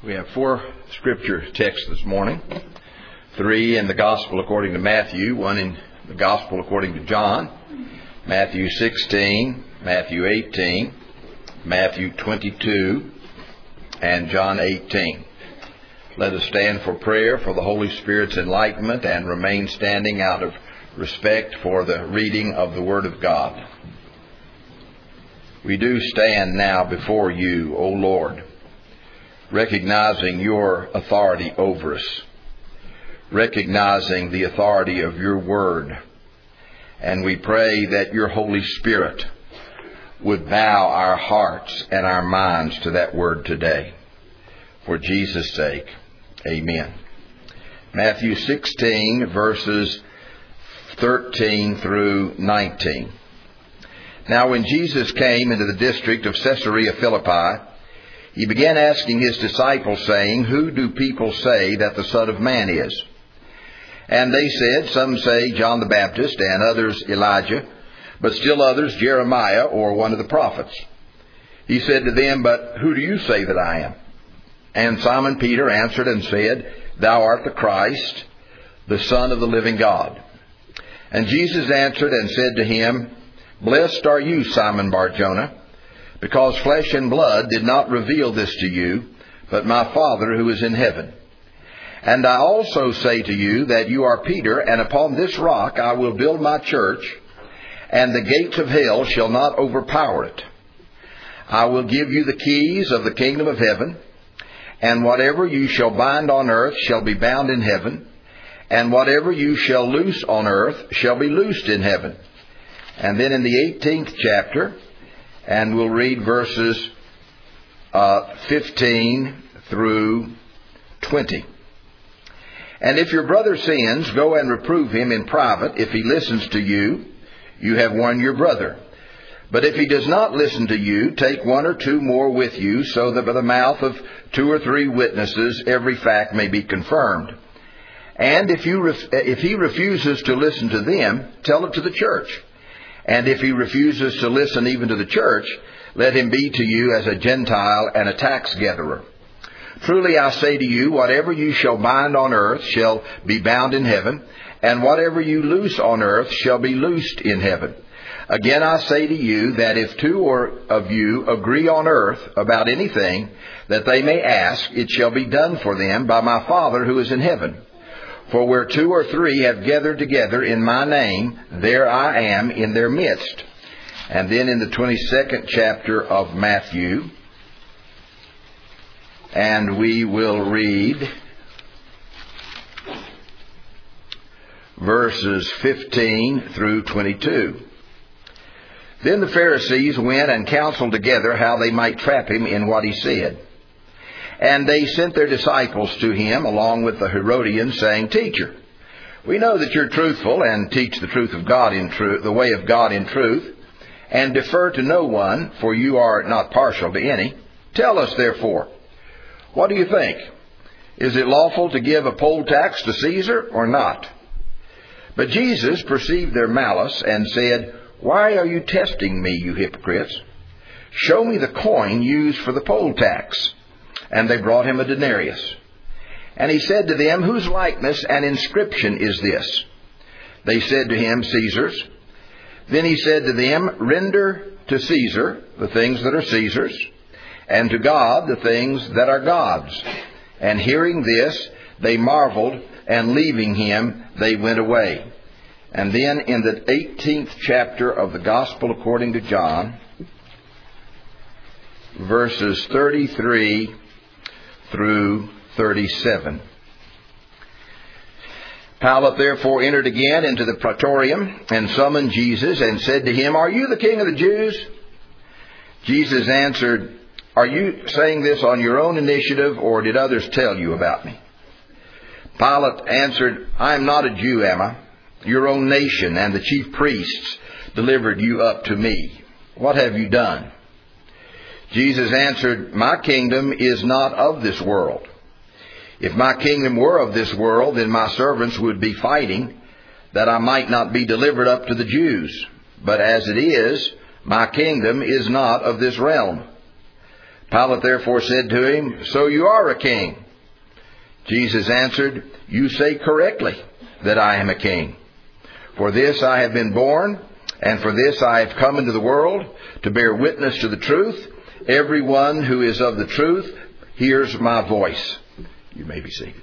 We have 4 scripture texts this morning. 3 in the Gospel according to Matthew, 1 in the Gospel according to John, Matthew 16, Matthew 18, Matthew 22, and John 18. Let us stand for prayer for the Holy Spirit's enlightenment and remain standing out of respect for the reading of the Word of God. We do stand now before you, O Lord, recognizing your authority over us, recognizing the authority of your Word. And we pray that your Holy Spirit would bow our hearts and our minds to that Word today. For Jesus' sake, amen. Matthew 16, verses 13 through 19. Now when Jesus came into the district of Caesarea Philippi, he began asking his disciples, saying, "Who do people say that the Son of Man is?" And they said, "Some say John the Baptist, and others Elijah, but still others Jeremiah or one of the prophets." He said to them, "But who do you say that I am?" And Simon Peter answered and said, "Thou art the Christ, the Son of the living God." And Jesus answered and said to him, "Blessed are you, Simon Bar-Jonah, because flesh and blood did not reveal this to you, but my Father who is in heaven. And I also say to you that you are Peter, and upon this rock I will build my church, and the gates of hell shall not overpower it. I will give you the keys of the kingdom of heaven, and whatever you shall bind on earth shall be bound in heaven, and whatever you shall loose on earth shall be loosed in heaven." And then in the 18th chapter, and we'll read verses 15 through 20. "And if your brother sins, go and reprove him in private. If he listens to you, you have won your brother. But if he does not listen to you, take 1 or 2 more with you, so that by the mouth of 2 or 3 witnesses every fact may be confirmed. And if he refuses to listen to them, tell it to the church. And if he refuses to listen even to the church, let him be to you as a Gentile and a tax gatherer. Truly I say to you, whatever you shall bind on earth shall be bound in heaven, and whatever you loose on earth shall be loosed in heaven. Again I say to you that if 2 of you agree on earth about anything that they may ask, it shall be done for them by my Father who is in heaven. For where 2 or 3 have gathered together in my name, there I am in their midst." And then in the 22nd chapter of Matthew, and we will read verses 15 through 22. "Then the Pharisees went and counseled together how they might trap him in what he said. And they sent their disciples to him along with the Herodians, saying, 'Teacher, we know that you're truthful and teach the truth of God in truth, the way of God in truth, and defer to no one, for you are not partial to any. Tell us, therefore, what do you think? Is it lawful to give a poll tax to Caesar or not?' But Jesus perceived their malice and said, 'Why are you testing me, you hypocrites? Show me the coin used for the poll tax.' And they brought him a denarius. And he said to them, 'Whose likeness and inscription is this?' They said to him, 'Caesar's.' Then he said to them, 'Render to Caesar the things that are Caesar's, and to God the things that are God's.' And hearing this, they marveled, and leaving him, they went away." And then in the 18th chapter of the Gospel according to John, verses 33 through 37. "Pilate therefore entered again into the praetorium, and summoned Jesus, and said to him, 'Are you the king of the Jews?' Jesus answered, 'Are you saying this on your own initiative, or did others tell you about me?' Pilate answered, 'I am not a Jew, am I? Your own nation and the chief priests delivered you up to me. What have you done?' Jesus answered, 'My kingdom is not of this world. If my kingdom were of this world, then my servants would be fighting, that I might not be delivered up to the Jews. But as it is, my kingdom is not of this realm.' Pilate therefore said to him, "So you are a king?" Jesus answered, "You say correctly that I am a king. For this I have been born, and for this I have come into the world, to bear witness to the truth. Everyone who is of the truth hears my voice." You may be seated.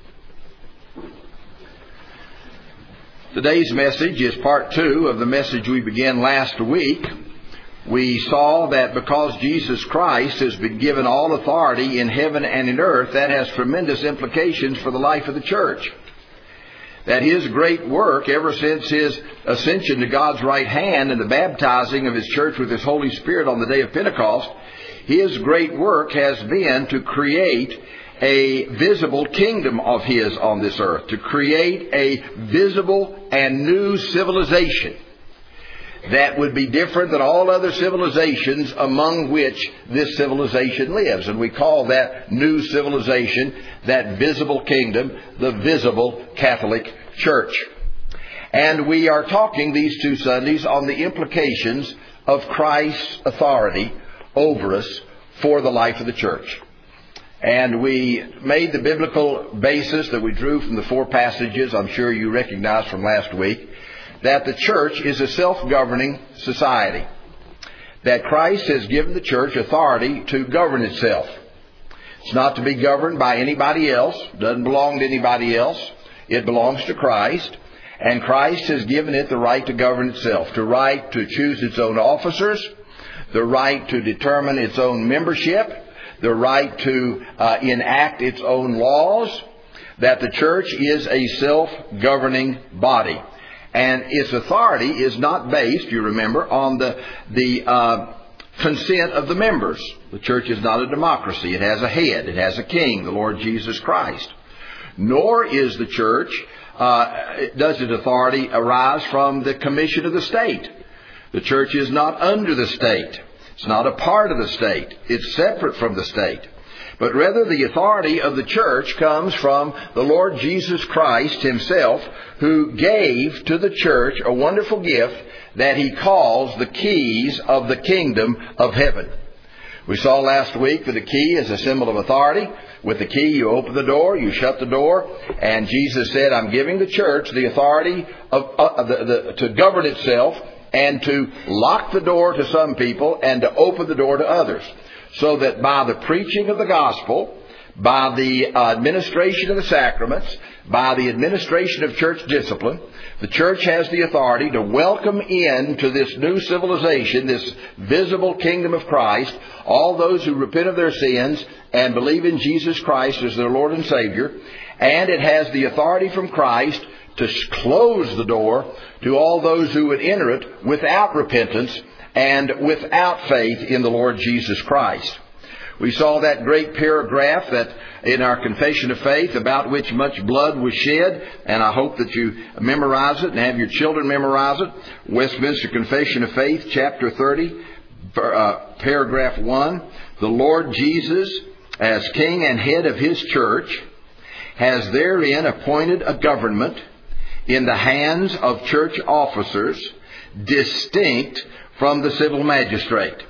Today's message is part 2 of the message we began last week. We saw that because Jesus Christ has been given all authority in heaven and in earth, that has tremendous implications for the life of the church. That His great work, ever since His ascension to God's right hand and the baptizing of His church with His Holy Spirit on the day of Pentecost, His great work has been to create a visible kingdom of His on this earth, to create a visible and new civilization that would be different than all other civilizations among which this civilization lives. And we call that new civilization, that visible kingdom, the visible Catholic Church. And we are talking these 2 Sundays on the implications of Christ's authority over us for the life of the church. And we made the biblical basis that we drew from the 4 passages I'm sure you recognize from last week, that the church is a self-governing society. That Christ has given the church authority to govern itself. It's not to be governed by anybody else. It doesn't belong to anybody else. It belongs to Christ. And Christ has given it the right to govern itself. The right to choose its own officers. The right to determine its own membership. The right to enact its own laws. That the church is a self-governing body. And its authority is not based, you remember, on the consent of the members. The church is not a democracy. It has a head. It has a king, the Lord Jesus Christ. Nor is the church, does its authority arise from the commission of the state. The church is not under the state. It's not a part of the state. It's separate from the state. But rather the authority of the church comes from the Lord Jesus Christ Himself, who gave to the church a wonderful gift that He calls the keys of the kingdom of heaven. We saw last week that the key is a symbol of authority. With the key you open the door, you shut the door, and Jesus said, "I'm giving the church the authority to govern itself and to lock the door to some people and to open the door to others. So that by the preaching of the gospel, by the administration of the sacraments, by the administration of church discipline, the church has the authority to welcome into this new civilization, this visible kingdom of Christ, all those who repent of their sins and believe in Jesus Christ as their Lord and Savior. And it has the authority from Christ to close the door to all those who would enter it without repentance and without faith in the Lord Jesus Christ. We saw that great paragraph that in our Confession of Faith about which much blood was shed, and I hope that you memorize it and have your children memorize it. Westminster Confession of Faith, chapter 30, paragraph 1. The Lord Jesus, as King and head of His church, has therein appointed a government in the hands of church officers distinct from the civil magistrate.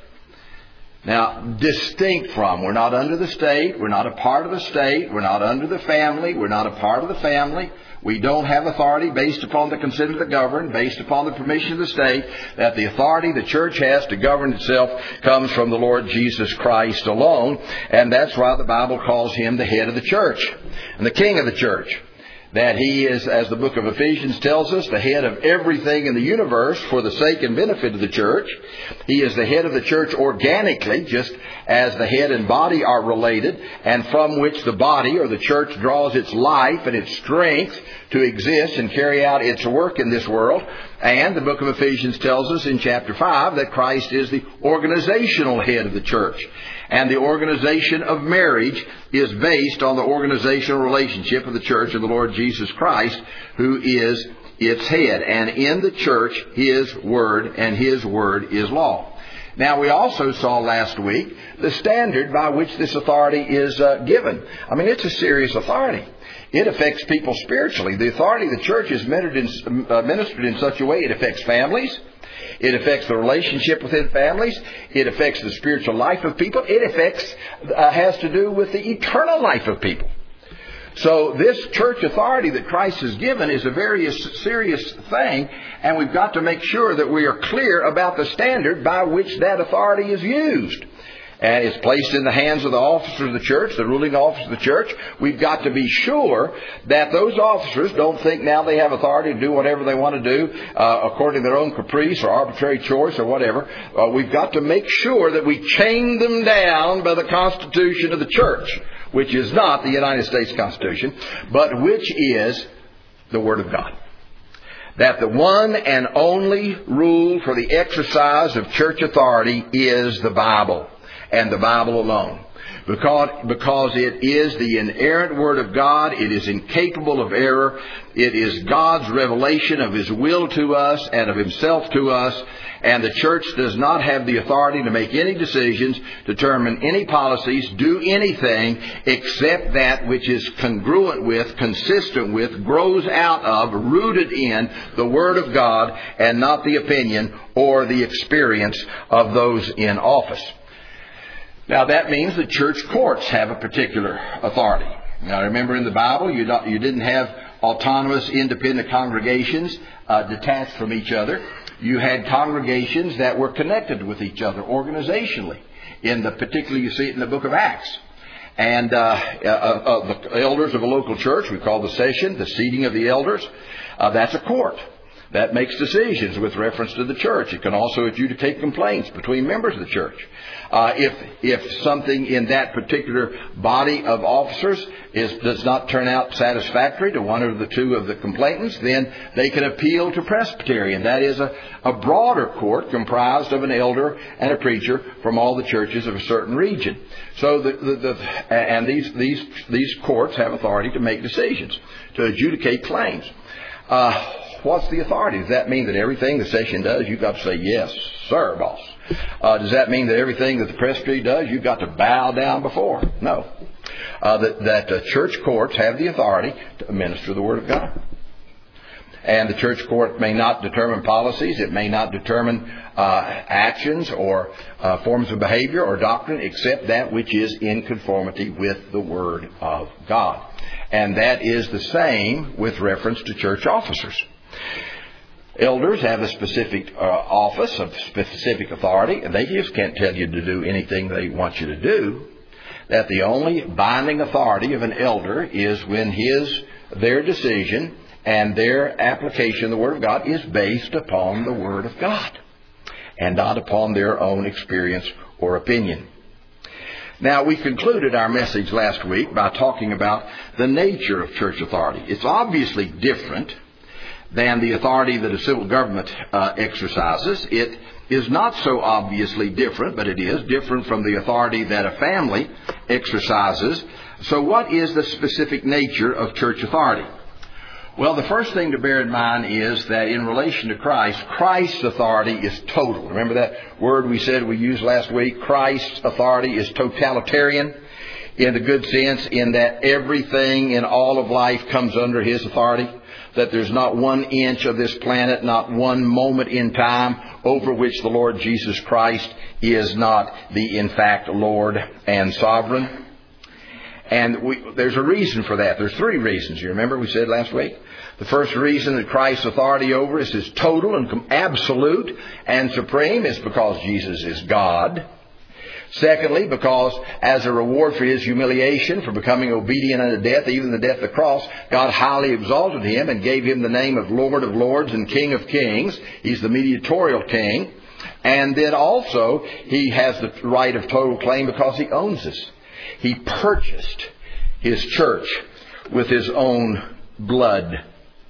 Now, distinct from. We're not under the state. We're not a part of the state. We're not under the family. We're not a part of the family. We don't have authority based upon the consent of the governed, based upon the permission of the state. That the authority the church has to govern itself comes from the Lord Jesus Christ alone. And that's why the Bible calls Him the head of the church and the king of the church. That He is, as the book of Ephesians tells us, the head of everything in the universe for the sake and benefit of the church. He is the head of the church organically, just as the head and body are related, and from which the body or the church draws its life and its strength to exist and carry out its work in this world. And the book of Ephesians tells us in chapter 5 that Christ is the organizational head of the church. And the organization of marriage is based on the organizational relationship of the church and the Lord Jesus Christ, who is its head. And in the church, His word, and His word is law. Now, we also saw last week the standard by which this authority is given. I mean, it's a serious authority. It affects people spiritually. The authority of the church is ministered in such a way it affects families. It affects the relationship within families. It affects the spiritual life of people. It has to do with the eternal life of people. So this church authority that Christ has given is a very serious thing, and we've got to make sure that we are clear about the standard by which that authority is used. And it's placed in the hands of the officers of the church, the ruling officers of the church. We've got to be sure that those officers don't think now they have authority to do whatever they want to do according to their own caprice or arbitrary choice or whatever. We've got to make sure that we chain them down by the Constitution of the church, which is not the United States Constitution, but which is the Word of God. That the one and only rule for the exercise of church authority is the Bible, and the Bible alone. Because it is the inerrant Word of God. It is incapable of error. It is God's revelation of His will to us and of Himself to us. And the church does not have the authority to make any decisions, determine any policies, do anything except that which is congruent with, consistent with, grows out of, rooted in the Word of God, and not the opinion or the experience of those in office. Now that means the church courts have a particular authority. Now remember, in the Bible you didn't have autonomous independent congregations detached from each other. You had congregations that were connected with each other organizationally. Particularly you see it in the book of Acts. And the elders of a local church, we call the session, the seating of the elders, that's a court. That makes decisions with reference to the church. It can also adjudicate complaints between members of the church. If something in that particular body of officers does not turn out satisfactory to one or the two of the complainants, then they can appeal to Presbyterian. That is a broader court comprised of an elder and a preacher from all the churches of a certain region. So these courts have authority to make decisions, to adjudicate claims. What's the authority? Does that mean that everything the session does, you've got to say, yes, sir, boss? Does that mean that everything that the presbytery does, you've got to bow down before? No. That church courts have the authority to administer the Word of God. And the church court may not determine policies. It may not determine actions or forms of behavior or doctrine, except that which is in conformity with the Word of God. And that is the same with reference to church officers. Elders have a specific office of specific authority, and they just can't tell you to do anything they want you to do. That the only binding authority of an elder is when their decision and their application of the Word of God is based upon the Word of God and not upon their own experience or opinion. Now, we concluded our message last week by talking about the nature of church authority. It's obviously different than the authority that a civil government exercises. It is not so obviously different, but it is different from the authority that a family exercises. So what is the specific nature of church authority? Well, the first thing to bear in mind is that in relation to Christ, Christ's authority is total. Remember that word we said we used last week? Christ's authority is totalitarian in the good sense, in that everything in all of life comes under His authority. That there's not 1 inch of this planet, not one moment in time over which the Lord Jesus Christ is not the, in fact, Lord and sovereign. And there's a reason for that. There's 3 reasons. You remember we said last week? The first reason that Christ's authority over us is total and absolute and supreme is because Jesus is God. Secondly, because as a reward for His humiliation, for becoming obedient unto death, even the death of the cross, God highly exalted Him and gave Him the name of Lord of Lords and King of Kings. He's the mediatorial King. And then also, He has the right of total claim because He owns us. He purchased His church with His own blood.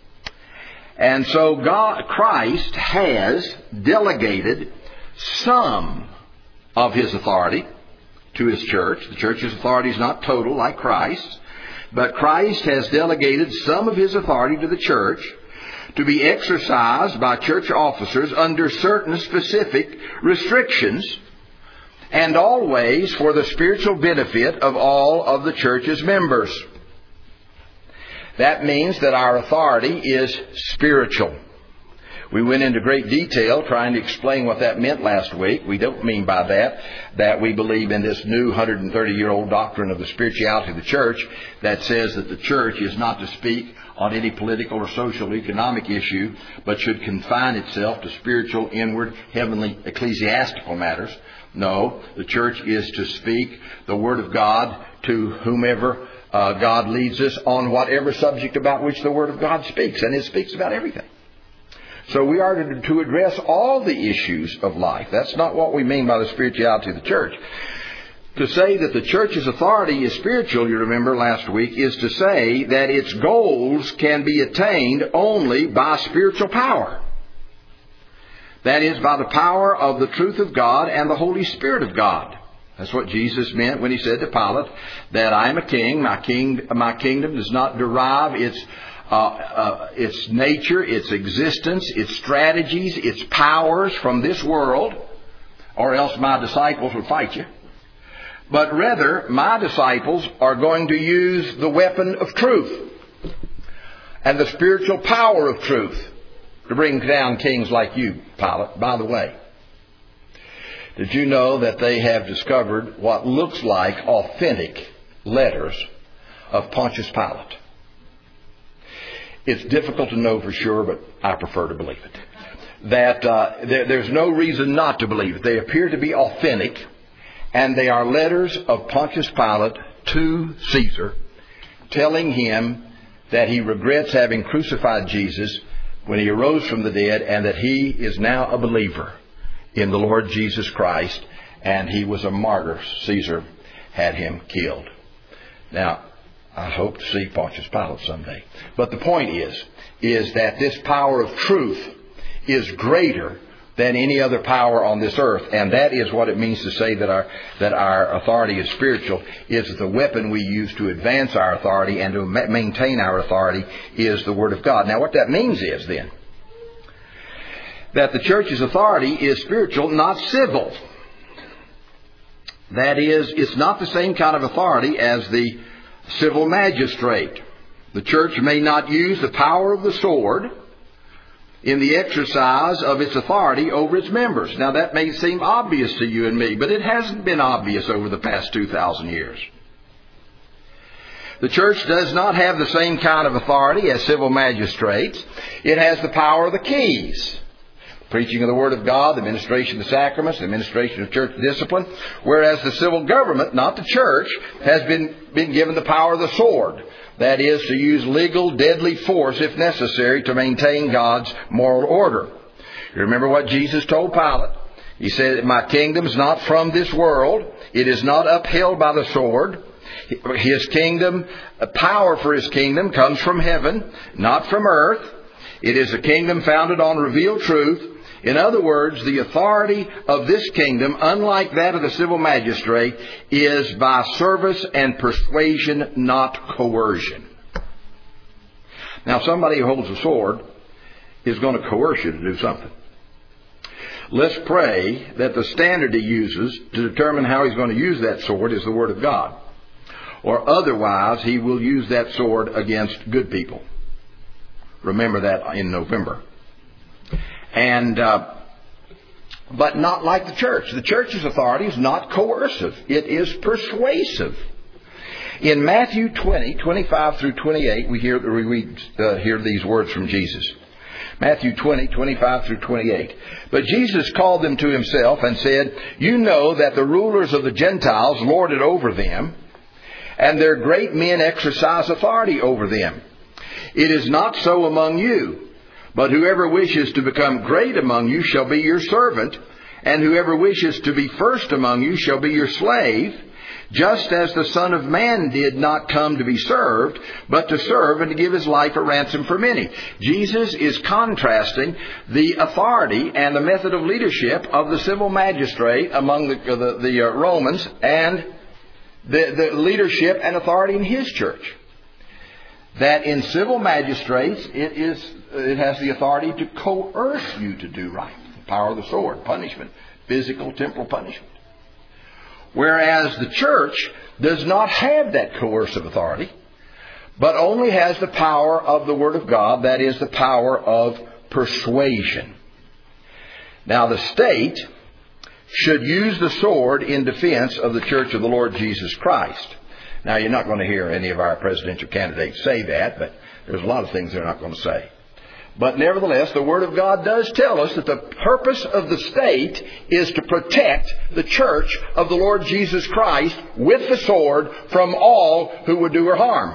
And so Christ has delegated some of His authority to His church. The church's authority is not total like Christ's, but Christ has delegated some of His authority to the church to be exercised by church officers under certain specific restrictions, and always for the spiritual benefit of all of the church's members. That means that our authority is spiritual. We went into great detail trying to explain what that meant last week. We don't mean by that we believe in this new 130-year-old doctrine of the spirituality of the church that says that the church is not to speak on any political or social or economic issue, but should confine itself to spiritual, inward, heavenly, ecclesiastical matters. No, the church is to speak the Word of God to whomever God leads us on whatever subject about which the Word of God speaks. And it speaks about everything. So we are to address all the issues of life. That's not what we mean by the spirituality of the church. To say that the church's authority is spiritual, you remember last week, is to say that its goals can be attained only by spiritual power. That is, by the power of the truth of God and the Holy Spirit of God. That's what Jesus meant when He said to Pilate that I am a king. My kingdom does not derive its nature, its existence, its strategies, its powers from this world, or else my disciples would fight you. But rather, my disciples are going to use the weapon of truth and the spiritual power of truth to bring down kings like you, Pilate. By the way, did you know that they have discovered what looks like authentic letters of Pontius Pilate? It's difficult to know for sure, but I prefer to believe it. That there's no reason not to believe it. They appear to be authentic, and they are letters of Pontius Pilate to Caesar, telling him that he regrets having crucified Jesus when He arose from the dead, and that he is now a believer in the Lord Jesus Christ, and he was a martyr. Caesar had him killed. Now, I hope to see Pontius Pilate someday. But the point is that this power of truth is greater than any other power on this earth. And that is what it means to say that our authority is spiritual, is that the weapon we use to advance our authority and to maintain our authority is the Word of God. Now, what that means is then that the church's authority is spiritual, not civil. That is, it's not the same kind of authority as the civil magistrate. The church may not use the power of the sword in the exercise of its authority over its members. Now, that may seem obvious to you and me, but it hasn't been obvious over the past 2,000 years. The church does not have the same kind of authority as civil magistrates. It has the power of the keys. Preaching of the Word of God, the administration of the sacraments, the administration of church discipline. Whereas the civil government, not the church, has been given the power of the sword. That is, to use legal, deadly force if necessary to maintain God's moral order. You remember what Jesus told Pilate? He said, my kingdom is not from this world. It is not upheld by the sword. His kingdom, power for His kingdom comes from heaven, not from earth. It is a kingdom founded on revealed truth. In other words, the authority of this kingdom, unlike that of the civil magistrate, is by service and persuasion, not coercion. Now, somebody who holds a sword is going to coerce you to do something. Let's pray that the standard he uses to determine how he's going to use that sword is the Word of God. Or otherwise, he will use that sword against good people. Remember that in November. And but not like the church. The church's authority is not coercive. It is persuasive. In Matthew 20, 25 through 28, we hear these words from Jesus. Matthew 20, 25 through 28. But Jesus called them to Himself and said, you know that the rulers of the Gentiles lord it over them, and their great men exercise authority over them. It is not so among you. But whoever wishes to become great among you shall be your servant, and whoever wishes to be first among you shall be your slave, just as the Son of Man did not come to be served, but to serve and to give His life a ransom for many. Jesus is contrasting the authority and the method of leadership of the civil magistrate among the Romans and the leadership and authority in His church. That in civil magistrates, it has the authority to coerce you to do right. The power of the sword, punishment, physical, temporal punishment. Whereas the church does not have that coercive authority, but only has the power of the Word of God, that is the power of persuasion. Now, the state should use the sword in defense of the church of the Lord Jesus Christ. Now, you're not going to hear any of our presidential candidates say that, but there's a lot of things they're not going to say. But nevertheless, the Word of God does tell us that the purpose of the state is to protect the church of the Lord Jesus Christ with the sword from all who would do her harm.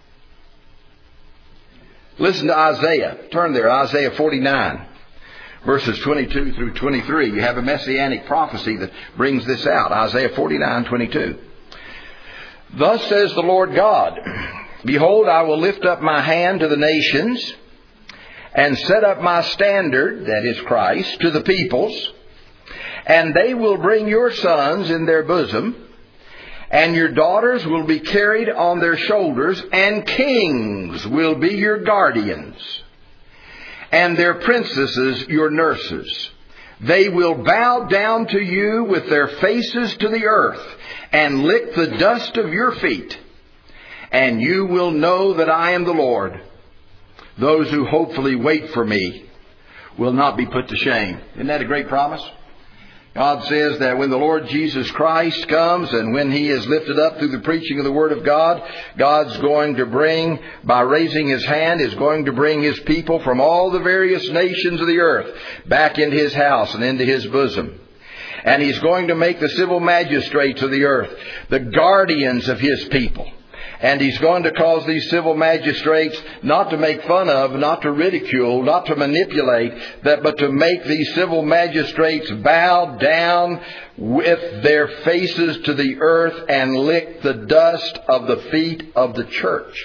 Listen to Isaiah. Turn there, Isaiah 49, verses 22 through 23. You have a messianic prophecy that brings this out. Isaiah 49:22. Thus says the Lord God, Behold, I will lift up my hand to the nations, and set up my standard, that is Christ, to the peoples, and they will bring your sons in their bosom, and your daughters will be carried on their shoulders, and kings will be your guardians, and their princesses your nurses. They will bow down to you with their faces to the earth, and lick the dust of your feet, and you will know that I am the Lord. Those who hopefully wait for me will not be put to shame. Isn't that a great promise? God says that when the Lord Jesus Christ comes and when He is lifted up through the preaching of the Word of God, God's going to bring, by raising His hand, is going to bring His people from all the various nations of the earth back into His house and into His bosom. And He's going to make the civil magistrates of the earth the guardians of His people. And He's going to cause these civil magistrates not to make fun of, not to ridicule, not to manipulate, but to make these civil magistrates bow down with their faces to the earth and lick the dust of the feet of the church.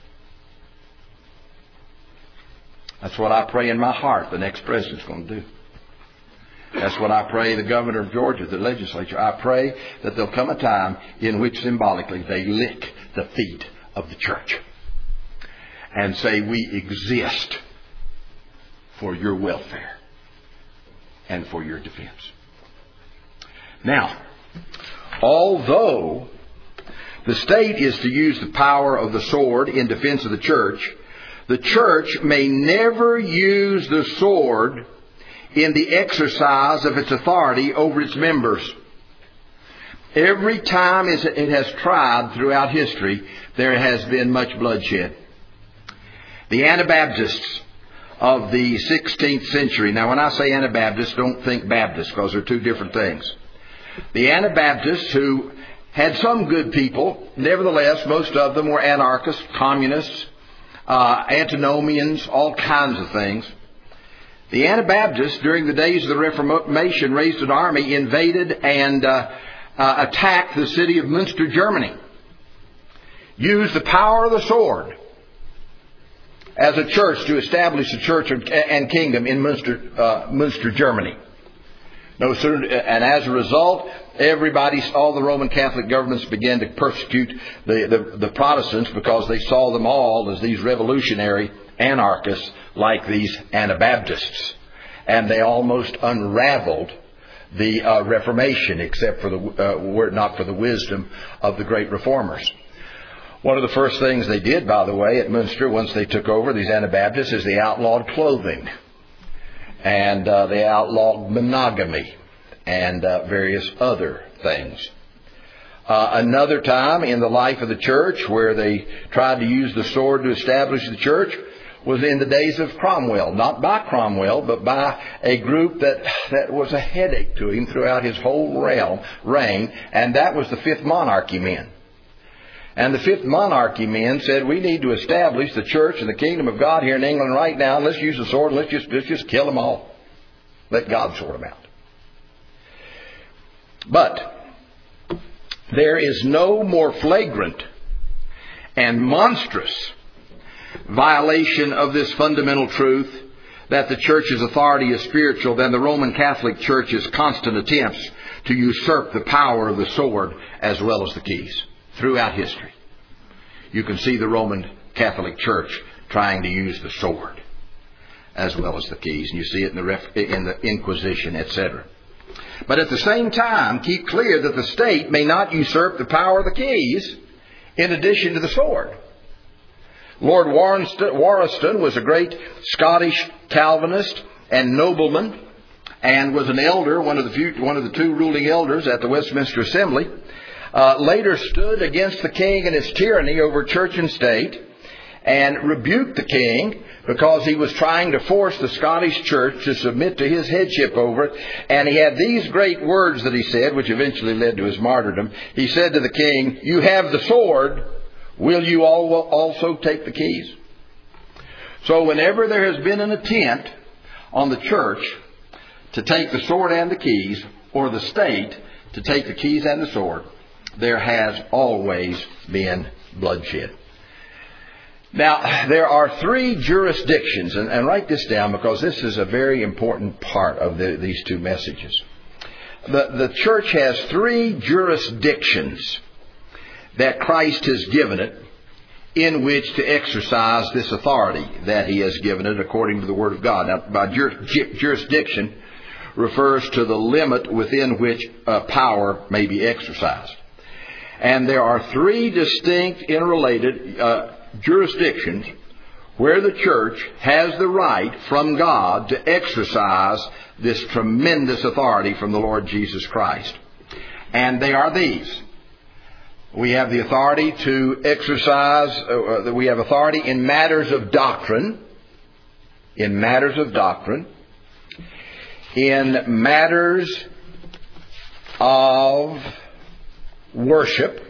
That's what I pray in my heart the next president's going to do. That's what I pray the governor of Georgia, the legislature. I pray that there'll come a time in which symbolically they lick the feet of the church and say, we exist for your welfare and for your defense. Now, although the state is to use the power of the sword in defense of the church may never use the sword in the exercise of its authority over its members. Every time it has tried throughout history, there has been much bloodshed. The Anabaptists of the 16th century. Now, when I say Anabaptists, don't think Baptists, because they're two different things. The Anabaptists, who had some good people, nevertheless, most of them were anarchists, communists, antinomians, all kinds of things. The Anabaptists, during the days of the Reformation, raised an army, invaded and attacked the city of Münster, Germany. Used the power of the sword as a church to establish a church and kingdom in Münster, Germany. No sooner, and as a result, all the Roman Catholic governments began to persecute the Protestants because they saw them all as these revolutionary anarchists like these Anabaptists. And they almost unraveled the Reformation, except for were it not for the wisdom of the great reformers. One of the first things they did, by the way, at Münster, once they took over, these Anabaptists, is they outlawed clothing. And they outlawed monogamy and various other things. Another time in the life of the church where they tried to use the sword to establish the church was in the days of Cromwell. Not by Cromwell, but by a group that was a headache to him throughout his whole reign, and that was the Fifth Monarchy men. And the Fifth Monarchy men said, we need to establish the church and the kingdom of God here in England right now, and let's use the sword, and let's just kill them all. Let God sort them out. But there is no more flagrant and monstrous violation of this fundamental truth that the church's authority is spiritual than the Roman Catholic Church's constant attempts to usurp the power of the sword as well as the keys. Throughout history, you can see the Roman Catholic Church trying to use the sword as well as the keys. And you see it in the Inquisition, etc. But at the same time, keep clear that the state may not usurp the power of the keys in addition to the sword. Lord Warriston was a great Scottish Calvinist and nobleman, and was an elder, one of the two ruling elders at the Westminster Assembly, later stood against the king and his tyranny over church and state, and rebuked the king because he was trying to force the Scottish church to submit to his headship over it. And he had these great words that he said, which eventually led to his martyrdom. He said to the king, "You have the sword. Will you also take the keys?" So whenever there has been an attempt on the church to take the sword and the keys, or the state to take the keys and the sword, there has always been bloodshed. Now, there are 3 jurisdictions, and write this down because this is a very important part of these 2 messages. The church has 3 jurisdictions that Christ has given it in which to exercise this authority that He has given it according to the Word of God. Now, by jurisdiction refers to the limit within which power may be exercised. And there are 3 distinct, interrelated jurisdictions where the church has the right from God to exercise this tremendous authority from the Lord Jesus Christ. And they are these. We have the authority to exercise, we have authority in matters of doctrine, in matters of worship,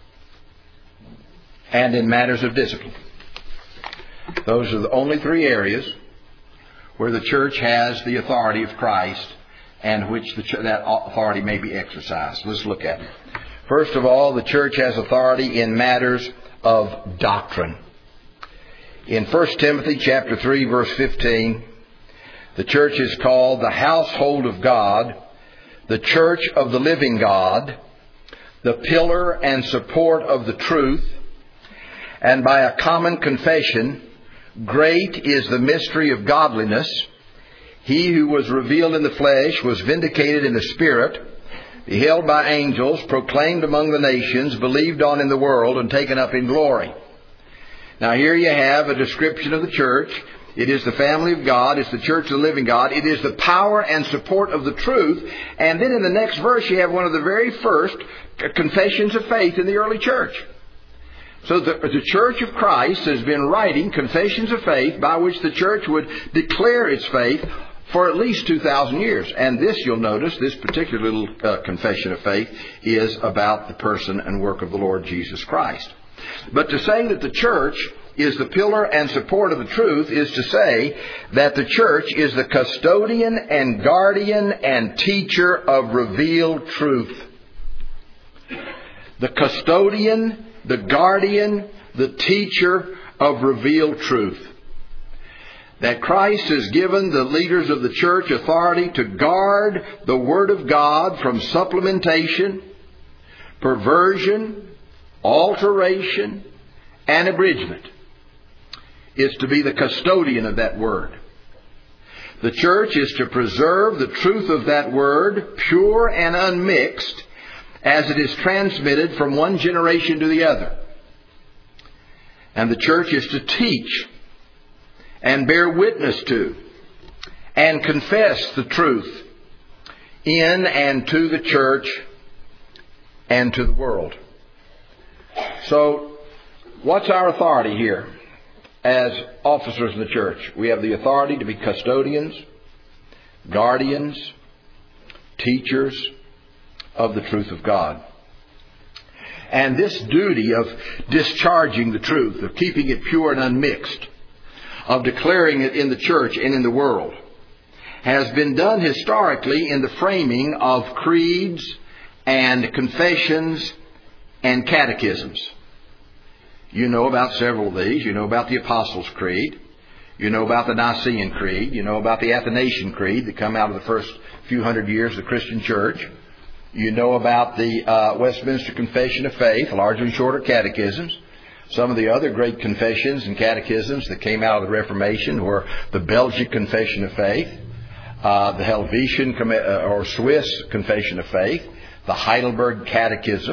and in matters of discipline. Those are the only 3 areas where the church has the authority of Christ and which that authority may be exercised. Let's look at it. First of all, the church has authority in matters of doctrine. In 1 Timothy chapter 3, verse 15, the church is called the household of God, the church of the living God, the pillar and support of the truth, and by a common confession, great is the mystery of godliness. He who was revealed in the flesh was vindicated in the Spirit, beheld by angels, proclaimed among the nations, believed on in the world, and taken up in glory. Now here you have a description of the church. It is the family of God. It's the church of the living God. It is the power and support of the truth. And then in the next verse you have one of the very first confessions of faith in the early church. So the Church of Christ has been writing confessions of faith by which the church would declare its faith for at least 2,000 years. And this, you'll notice, this particular little confession of faith is about the person and work of the Lord Jesus Christ. But to say that the church is the pillar and support of the truth is to say that the church is the custodian and guardian and teacher of revealed truth. The custodian, the guardian, the teacher of revealed truth. That Christ has given the leaders of the church authority to guard the Word of God from supplementation, perversion, alteration, and abridgment. Is to be the custodian of that Word. The church is to preserve the truth of that Word, pure and unmixed, as it is transmitted from one generation to the other. And the church is to teach and bear witness to and confess the truth in and to the church and to the world. So, what's our authority here as officers of the church? We have the authority to be custodians, guardians, teachers of the truth of God. And this duty of discharging the truth, of keeping it pure and unmixed, of declaring it in the church and in the world, has been done historically in the framing of creeds and confessions and catechisms. You know about several of these. You know about the Apostles' Creed. You know about the Nicene Creed. You know about the Athanasian Creed that come out of the first few hundred years of the Christian church. You know about the Westminster Confession of Faith, larger and shorter catechisms. Some of the other great confessions and catechisms that came out of the Reformation were the Belgic Confession of Faith, the Helvetian or Swiss Confession of Faith, the Heidelberg Catechism,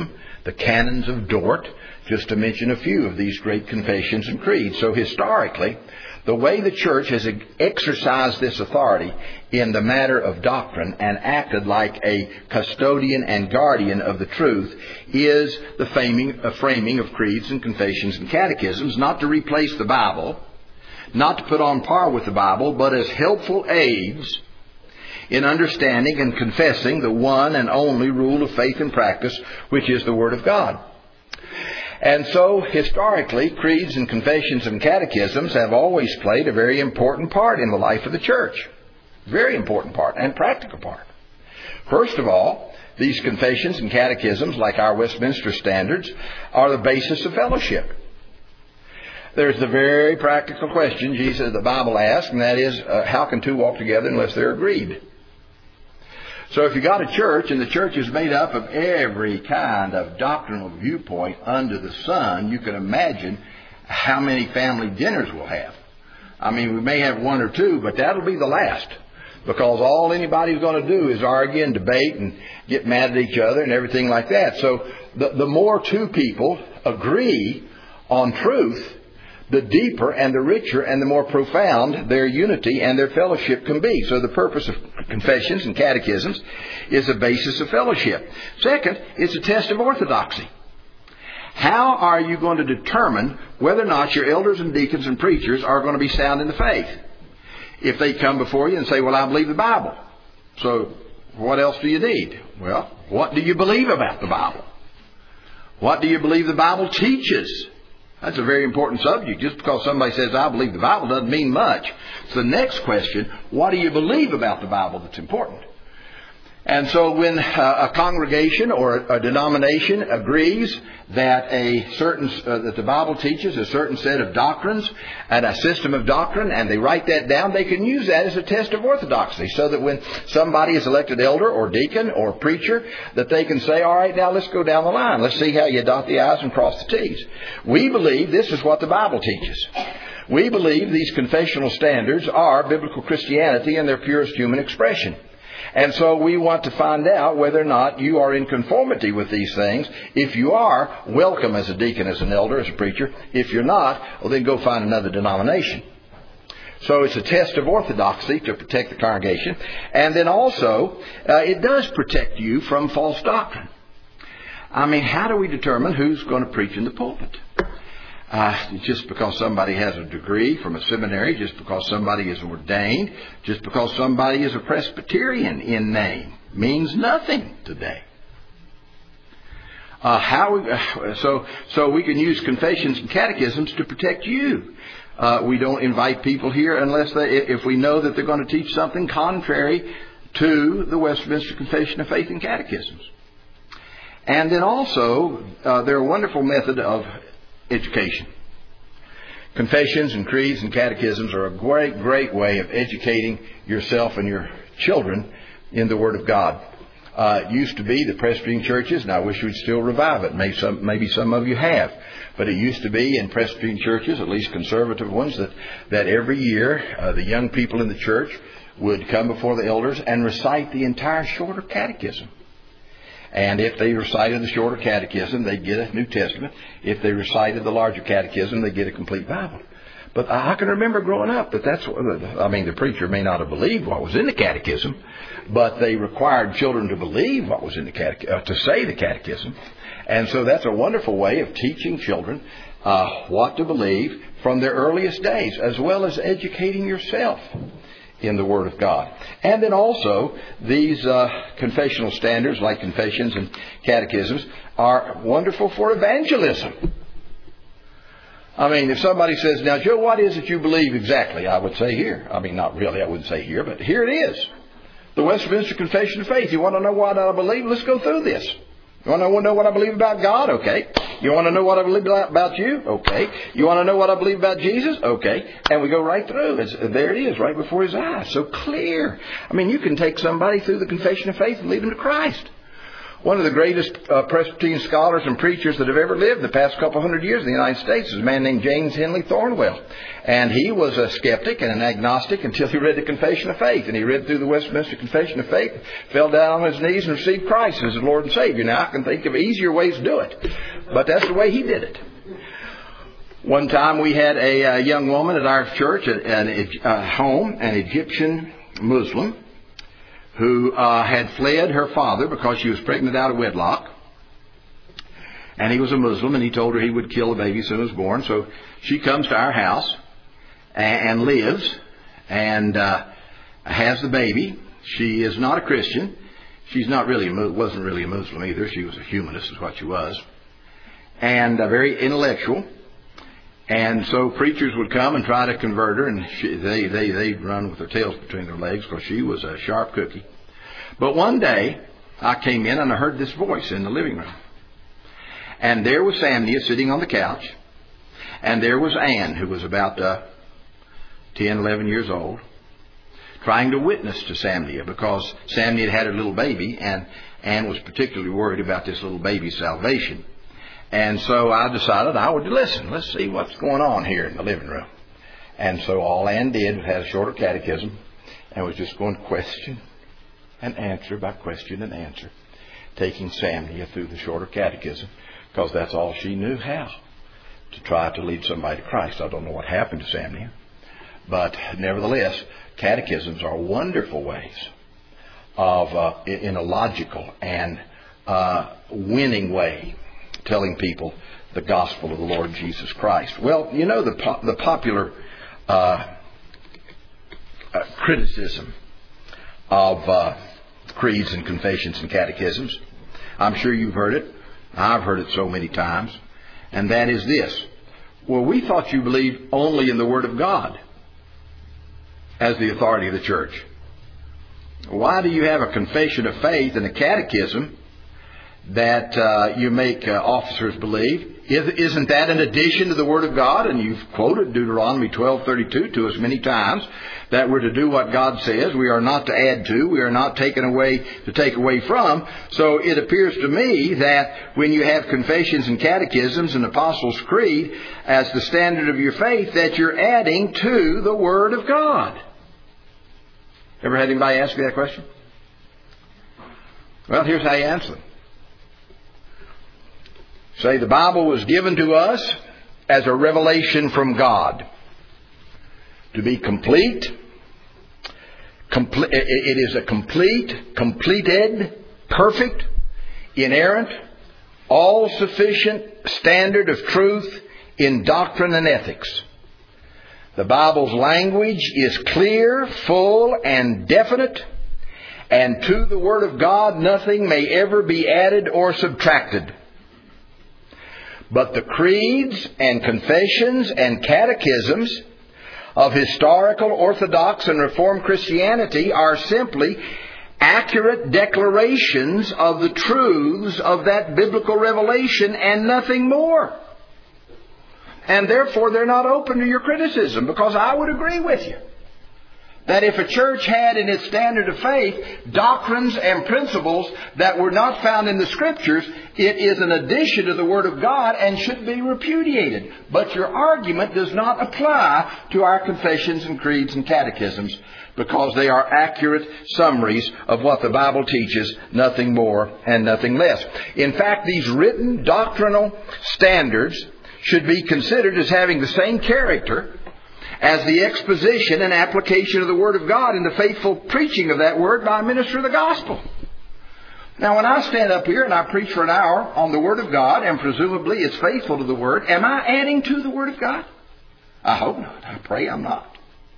the canons of Dort, just to mention a few of these great confessions and creeds. So historically, the way the church has exercised this authority in the matter of doctrine and acted like a custodian and guardian of the truth is the framing of creeds and confessions and catechisms, not to replace the Bible, not to put on par with the Bible, but as helpful aids in understanding and confessing the one and only rule of faith and practice, which is the Word of God. And so, historically, creeds and confessions and catechisms have always played a very important part in the life of the church. Very important part and practical part. First of all, these confessions and catechisms, like our Westminster Standards, are the basis of fellowship. There's the very practical question the Bible asks, and that is, how can two walk together unless they're agreed? So if you got a church, and the church is made up of every kind of doctrinal viewpoint under the sun, you can imagine how many family dinners we'll have. I mean, we may have one or two, but that'll be the last. Because all anybody's going to do is argue and debate and get mad at each other and everything like that. So the more two people agree on truth, the deeper and the richer and the more profound their unity and their fellowship can be. So the purpose of confessions and catechisms is a basis of fellowship. Second, it's a test of orthodoxy. How are you going to determine whether or not your elders and deacons and preachers are going to be sound in the faith? If they come before you and say, well, I believe the Bible. So what else do you need? Well, what do you believe about the Bible? What do you believe the Bible teaches? That's a very important subject. Just because somebody says, I believe the Bible, doesn't mean much. So the next question, what do you believe about the Bible that's important? And so when a congregation or a denomination agrees that that the Bible teaches a certain set of doctrines and a system of doctrine, and they write that down, they can use that as a test of orthodoxy, so that when somebody is elected elder or deacon or preacher, that they can say, all right, now let's go down the line. Let's see how you dot the I's and cross the T's. We believe this is what the Bible teaches. We believe these confessional standards are biblical Christianity in their purest human expression. And so we want to find out whether or not you are in conformity with these things. If you are, welcome as a deacon, as an elder, as a preacher. If you're not, well, then go find another denomination. So it's a test of orthodoxy to protect the congregation. And then also, it does protect you from false doctrine. I mean, how do we determine who's going to preach in the pulpit? Just because somebody has a degree from a seminary, just because somebody is ordained, just because somebody is a Presbyterian in name, means nothing today. So we can use confessions and catechisms to protect you. We don't invite people here unless if we know that they're going to teach something contrary to the Westminster Confession of Faith and Catechisms. And then also, they're a wonderful method of education. Confessions and creeds and catechisms are a great, great way of educating yourself and your children in the Word of God. It used to be the Presbyterian churches, and I wish we'd still revive it. Maybe some of you have. But it used to be in Presbyterian churches, at least conservative ones, that every year the young people in the church would come before the elders and recite the entire shorter catechism. And if they recited the shorter catechism, they'd get a New Testament. If they recited the larger catechism, they'd get a complete Bible. But I can remember growing up that the preacher may not have believed what was in the catechism, but they required children to believe what was in the catechism, to say the catechism. And so that's a wonderful way of teaching children what to believe from their earliest days, as well as educating yourself in the Word of God. And then also, these confessional standards, like confessions and catechisms, are wonderful for evangelism. I mean, if somebody says, now, Joe, what is it you believe exactly? I would say here. I mean, not really, I wouldn't say here, but here it is. The Westminster Confession of Faith. You want to know what I believe? Let's go through this. You want to know what I believe about God? Okay. You want to know what I believe about you? Okay. You want to know what I believe about Jesus? Okay. And we go right through. There it is, right before his eyes. So clear. I mean, you can take somebody through the Confession of Faith and lead them to Christ. One of the greatest Presbyterian scholars and preachers that have ever lived in the past couple hundred years in the United States is a man named James Henley Thornwell. And he was a skeptic and an agnostic until he read the Confession of Faith. And he read through the Westminster Confession of Faith, fell down on his knees and received Christ as his Lord and Savior. Now, I can think of easier ways to do it, but that's the way he did it. One time we had a young woman at our church at home, an Egyptian Muslim, who had fled her father because she was pregnant out of wedlock. And he was a Muslim, and he told her he would kill the baby as soon as born. So she comes to our house and lives and has the baby. She is not a Christian. She's not really wasn't really a Muslim either. She was a humanist is what she was. And very intellectual. And so preachers would come and try to convert her, and they'd run with their tails between their legs because she was a sharp cookie. But one day, I came in and I heard this voice in the living room. And there was Samnia sitting on the couch, and there was Ann, who was about 10, 11 years old, trying to witness to Samnia because Samnia had her little baby, and Ann was particularly worried about this little baby's salvation. And so I decided I would listen. Let's see what's going on here in the living room. And so all Ann did was had a shorter catechism and was just going question and answer by question and answer, taking Samnia through the shorter catechism because that's all she knew how to try to lead somebody to Christ. I don't know what happened to Samnia, but nevertheless, catechisms are wonderful ways of, in a logical and winning way, telling people the gospel of the Lord Jesus Christ. Well, you know the popular criticism of creeds and confessions and catechisms. I'm sure you've heard it. I've heard it so many times. And that is this. Well, we thought you believed only in the Word of God as the authority of the church. Why do you have a confession of faith and a catechism that you make officers believe? Isn't that an addition to the Word of God? And you've quoted Deuteronomy 12:32 to us many times, that we're to do what God says. We are not to add to. We are not taken away to take away from. So it appears to me that when you have confessions and catechisms and Apostles' Creed as the standard of your faith, that you're adding to the Word of God. Ever had anybody ask you that question? Well, here's how you answer them. Say the Bible was given to us as a revelation from God to be complete. It is a completed, perfect, inerrant, all-sufficient standard of truth in doctrine and ethics. The Bible's language is clear, full, and definite, and to the Word of God nothing may ever be added or subtracted. But the creeds and confessions and catechisms of historical, Orthodox, and Reformed Christianity are simply accurate declarations of the truths of that biblical revelation and nothing more. And therefore they're not open to your criticism, because I would agree with you that if a church had in its standard of faith doctrines and principles that were not found in the Scriptures, it is an addition to the Word of God and should be repudiated. But your argument does not apply to our confessions and creeds and catechisms, because they are accurate summaries of what the Bible teaches, nothing more and nothing less. In fact, these written doctrinal standards should be considered as having the same character as the exposition and application of the Word of God and the faithful preaching of that Word by a minister of the gospel. Now, when I stand up here and I preach for an hour on the Word of God, and presumably it's faithful to the Word, am I adding to the Word of God? I hope not. I pray I'm not.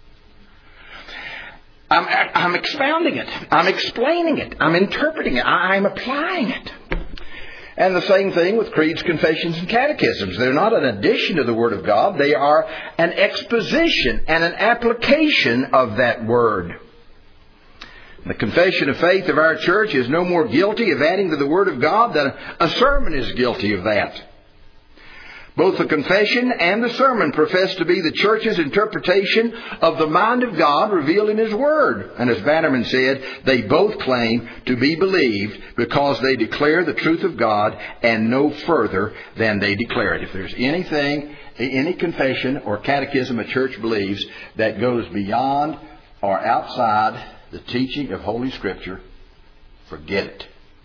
I'm expounding it. I'm explaining it. I'm interpreting it. I'm applying it. And the same thing with creeds, confessions, and catechisms. They're not an addition to the Word of God. They are an exposition and an application of that Word. The confession of faith of our church is no more guilty of adding to the Word of God than a sermon is guilty of that. Both the confession and the sermon profess to be the church's interpretation of the mind of God revealed in His Word. And as Bannerman said, they both claim to be believed because they declare the truth of God and no further than they declare it. If there's anything, any confession or catechism a church believes that goes beyond or outside the teaching of Holy Scripture, forget it.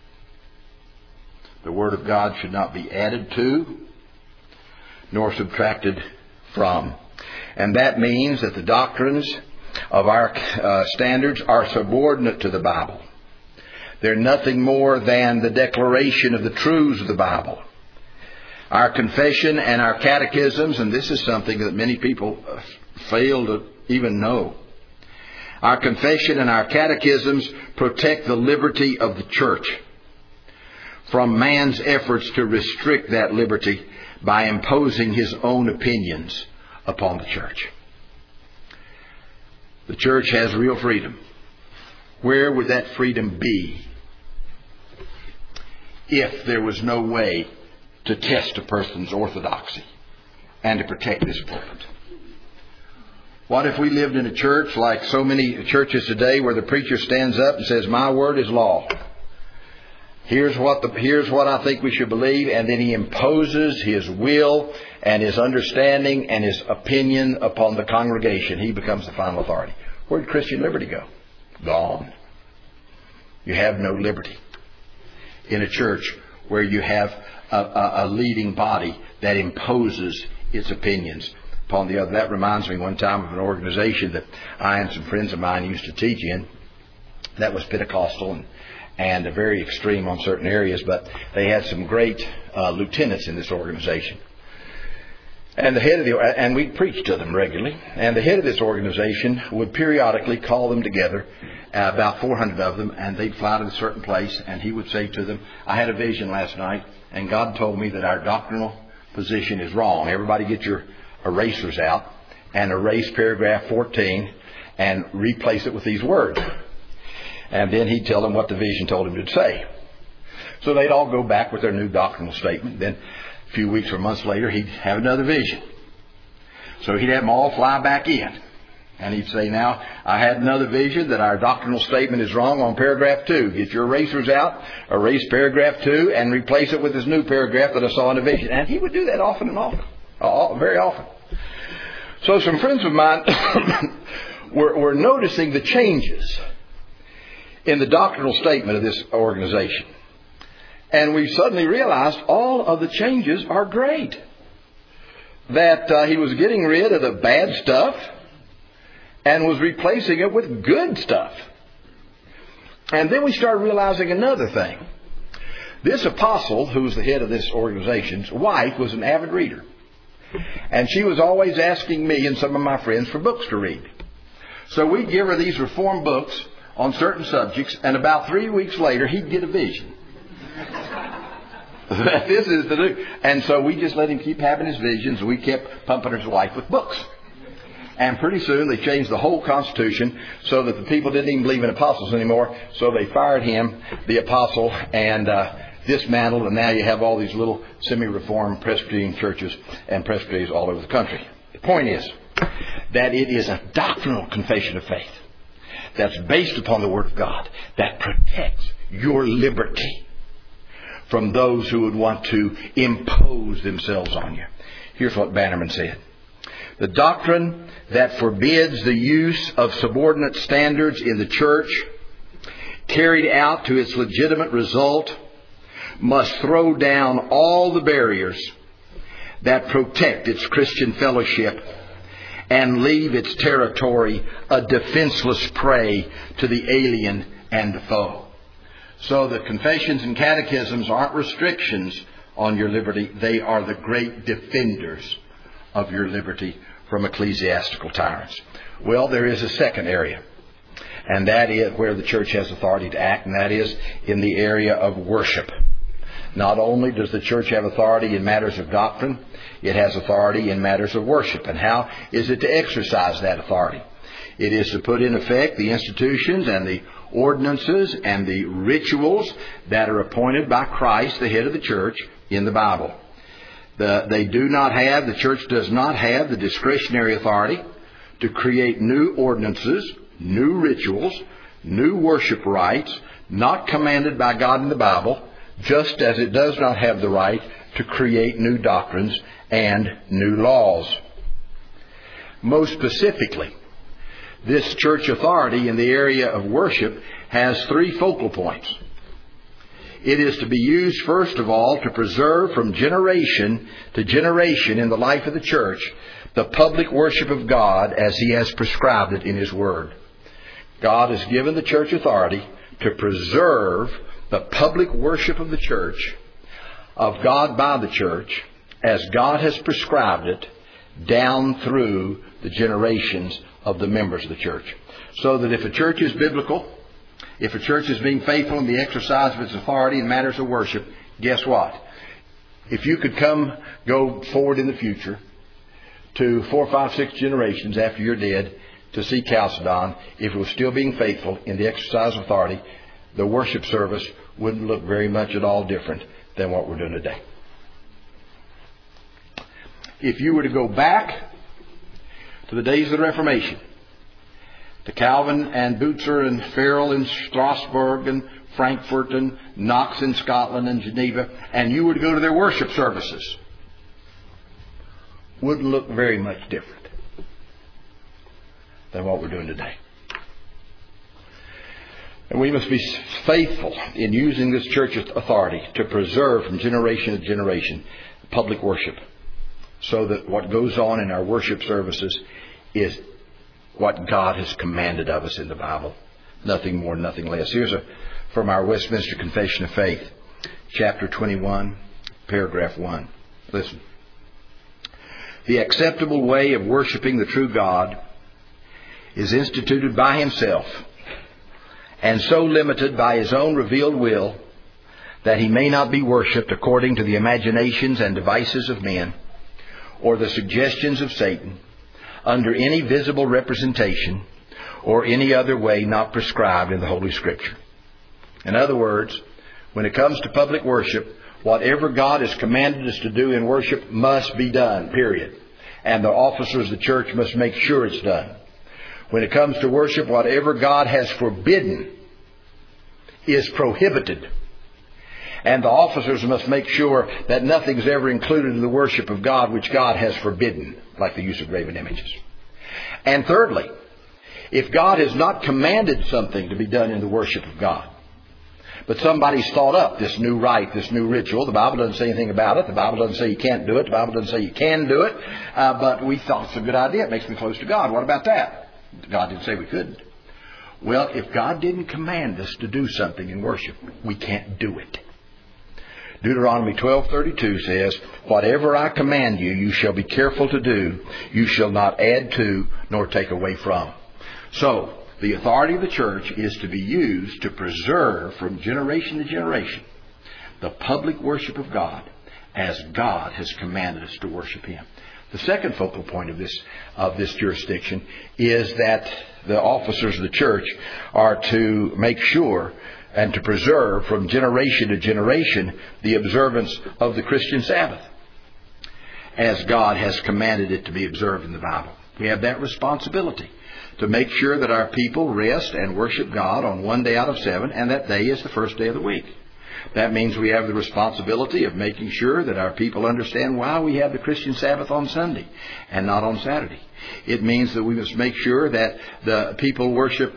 The Word of God should not be added to nor subtracted from. And that means that the doctrines of our standards are subordinate to the Bible. They're nothing more than the declaration of the truths of the Bible. Our confession and our catechisms, and this is something that many people fail to even know. Our confession and our catechisms protect the liberty of the church from man's efforts to restrict that liberty by imposing his own opinions upon the church. The church has real freedom. Where would that freedom be if there was no way to test a person's orthodoxy and to protect this pulpit? What if we lived in a church like so many churches today where the preacher stands up and says, "My word is law. Here's what I think we should believe," and then he imposes his will and his understanding and his opinion upon the congregation. He becomes the final authority. Where did Christian liberty go? Gone. You have no liberty in a church where you have a leading body that imposes its opinions upon the other. That reminds me one time of an organization that I and some friends of mine used to teach in that was Pentecostal and very extreme on certain areas, but they had some great lieutenants in this organization. And the head of and we preached to them regularly. And the head of this organization would periodically call them together, about 400 of them, and they'd fly to a certain place, and he would say to them, "I had a vision last night, and God told me that our doctrinal position is wrong. Everybody get your erasers out and erase paragraph 14 and replace it with these words." And then he'd tell them what the vision told him to say. So they'd all go back with their new doctrinal statement. Then a few weeks or months later, he'd have another vision. So he'd have them all fly back in. And he'd say, "Now, I had another vision that our doctrinal statement is wrong on paragraph 2. Get your erasers out, erase paragraph 2, and replace it with this new paragraph that I saw in the vision." And he would do that often and often. Very often. So some friends of mine were noticing the changes in the doctrinal statement of this organization. And we suddenly realized all of the changes are great. That he was getting rid of the bad stuff and was replacing it with good stuff. And then we started realizing another thing. This apostle, who was the head of this organization's wife, was an avid reader. And she was always asking me and some of my friends for books to read. So we'd give her these reformed books on certain subjects, and about 3 weeks later, he'd get a vision. This is the new. And so we just let him keep having his visions, and we kept pumping his wife with books. And pretty soon they changed the whole Constitution so that the people didn't even believe in apostles anymore. So they fired him, the apostle, and dismantled, and now you have all these little semi-reformed Presbyterian churches and presbyteries all over the country. The point is that it is a doctrinal confession of faith that's based upon the Word of God that protects your liberty from those who would want to impose themselves on you. Here's what Bannerman said. The doctrine that forbids the use of subordinate standards in the church, carried out to its legitimate result, must throw down all the barriers that protect its Christian fellowship and leave its territory a defenseless prey to the alien and the foe. So the confessions and catechisms aren't restrictions on your liberty. They are the great defenders of your liberty from ecclesiastical tyrants. Well, there is a second area, and that is where the church has authority to act, and that is in the area of worship. Not only does the church have authority in matters of doctrine, it has authority in matters of worship. And how is it to exercise that authority? It is to put in effect the institutions and the ordinances and the rituals that are appointed by Christ, the head of the church, in the Bible. The church does not have the discretionary authority to create new ordinances, new rituals, new worship rites, not commanded by God in the Bible, just as it does not have the right to create new doctrines and new laws. Most specifically, this church authority in the area of worship has three focal points. It is to be used, first of all, to preserve from generation to generation in the life of the church the public worship of God as He has prescribed it in His Word. God has given the church authority to preserve the public worship of the church, of God by the church, as God has prescribed it down through the generations of the members of the church. So that if a church is biblical, if a church is being faithful in the exercise of its authority in matters of worship, guess what? If you could go forward in the future to 4, 5, 6 generations after you're dead to see Chalcedon, if it was still being faithful in the exercise of authority, the worship service wouldn't look very much at all different than what we're doing today. If you were to go back to the days of the Reformation, to Calvin and Butzer and Farel in Strasbourg and Frankfurt and Knox in Scotland and Geneva, and you were to go to their worship services, wouldn't look very much different than what we're doing today. And we must be faithful in using this church authority to preserve from generation to generation public worship, so that what goes on in our worship services is what God has commanded of us in the Bible. Nothing more, nothing less. Here's from our Westminster Confession of Faith, chapter 21, paragraph 1. Listen. The acceptable way of worshiping the true God is instituted by Himself, and so limited by His own revealed will that He may not be worshipped according to the imaginations and devices of men, or the suggestions of Satan, under any visible representation, or any other way not prescribed in the Holy Scripture. In other words, when it comes to public worship, whatever God has commanded us to do in worship must be done, period. And the officers of the church must make sure it's done. When it comes to worship, whatever God has forbidden is prohibited. And the officers must make sure that nothing's ever included in the worship of God which God has forbidden, like the use of graven images. And thirdly, if God has not commanded something to be done in the worship of God, but somebody's thought up this new rite, this new ritual, the Bible doesn't say anything about it, the Bible doesn't say you can't do it, the Bible doesn't say you can do it, but we thought it's a good idea, it makes me close to God. What about that? God didn't say we couldn't. Well, if God didn't command us to do something in worship, we can't do it. Deuteronomy 12:32 says, whatever I command you, you shall be careful to do. You shall not add to nor take away from. So, the authority of the church is to be used to preserve from generation to generation the public worship of God as God has commanded us to worship Him. The second focal point of this jurisdiction is that the officers of the church are to make sure and to preserve from generation to generation the observance of the Christian Sabbath as God has commanded it to be observed in the Bible. We have that responsibility to make sure that our people rest and worship God on one day out of 7, and that day is the first day of the week. That means we have the responsibility of making sure that our people understand why we have the Christian Sabbath on Sunday and not on Saturday. It means that we must make sure that the people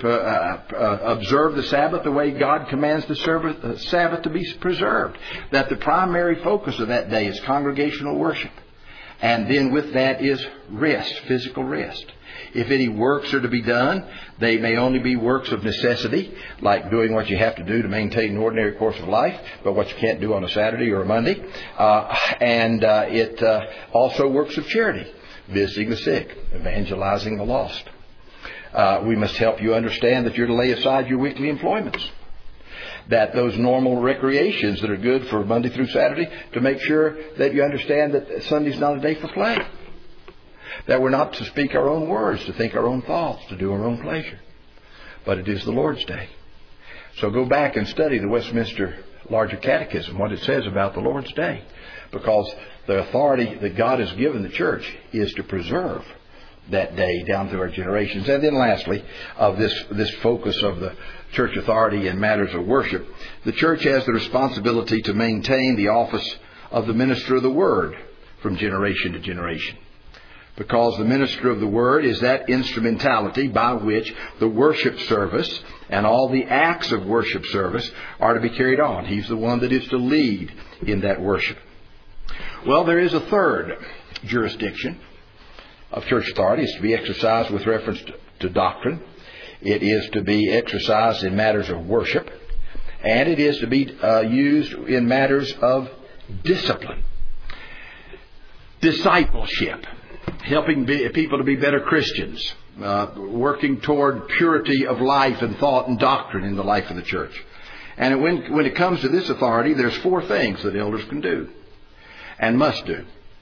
observe the Sabbath the way God commands the Sabbath to be preserved. That the primary focus of that day is congregational worship. And then with that is rest, physical rest. If any works are to be done, they may only be works of necessity, like doing what you have to do to maintain an ordinary course of life, but what you can't do on a Saturday or a Monday. It also works of charity, visiting the sick, evangelizing the lost. We must help you understand that you're to lay aside your weekly employments, that those normal recreations that are good for Monday through Saturday, to make sure that you understand that Sunday's not a day for play. That we're not to speak our own words, to think our own thoughts, to do our own pleasure. But it is the Lord's day. So go back and study the Westminster larger catechism, what it says about the Lord's Day. Because the authority that God has given the church is to preserve that day down through our generations. And then lastly, of this focus of the church authority in matters of worship, the church has the responsibility to maintain the office of the minister of the Word from generation to generation. Because the minister of the Word is that instrumentality by which the worship service and all the acts of worship service are to be carried on. He's the one that is to lead in that worship. Well, there is a third jurisdiction of church authority. It's to be exercised with reference to doctrine. It is to be exercised in matters of worship. And it is to be used in matters of discipline. Discipleship. Helping people to be better Christians. Working toward purity of life and thought and doctrine in the life of the church. And when it comes to this authority, there's 4 things that elders can do and must do.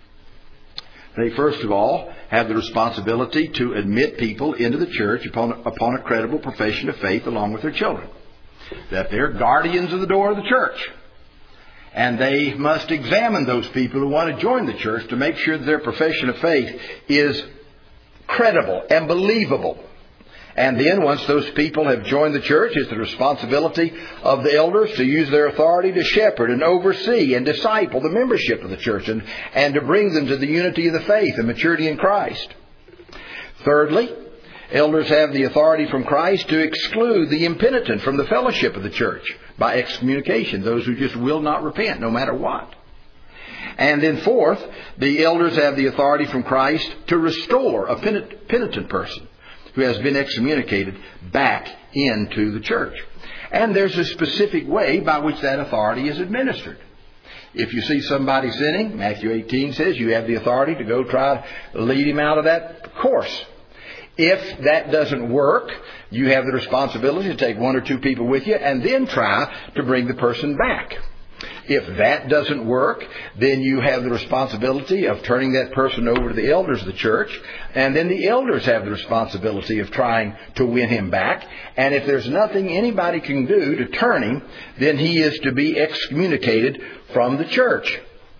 They first of all have the responsibility to admit people into the church upon a credible profession of faith along with their children. That they're guardians of the door of the church. And they must examine those people who want to join the church to make sure that their profession of faith is credible and believable. And then once those people have joined the church, it's the responsibility of the elders to use their authority to shepherd and oversee and disciple the membership of the church and to bring them to the unity of the faith and maturity in Christ. Thirdly, elders have the authority from Christ to exclude the impenitent from the fellowship of the church by excommunication, those who just will not repent no matter what. And then fourth, the elders have the authority from Christ to restore a penitent person who has been excommunicated back into the church. And there's a specific way by which that authority is administered. If you see somebody sinning, Matthew 18 says you have the authority to go try to lead him out of that course. If that doesn't work, you have the responsibility to take 1 or 2 people with you and then try to bring the person back. If that doesn't work, then you have the responsibility of turning that person over to the elders of the church. And then the elders have the responsibility of trying to win him back. And if there's nothing anybody can do to turn him, then he is to be excommunicated from the church.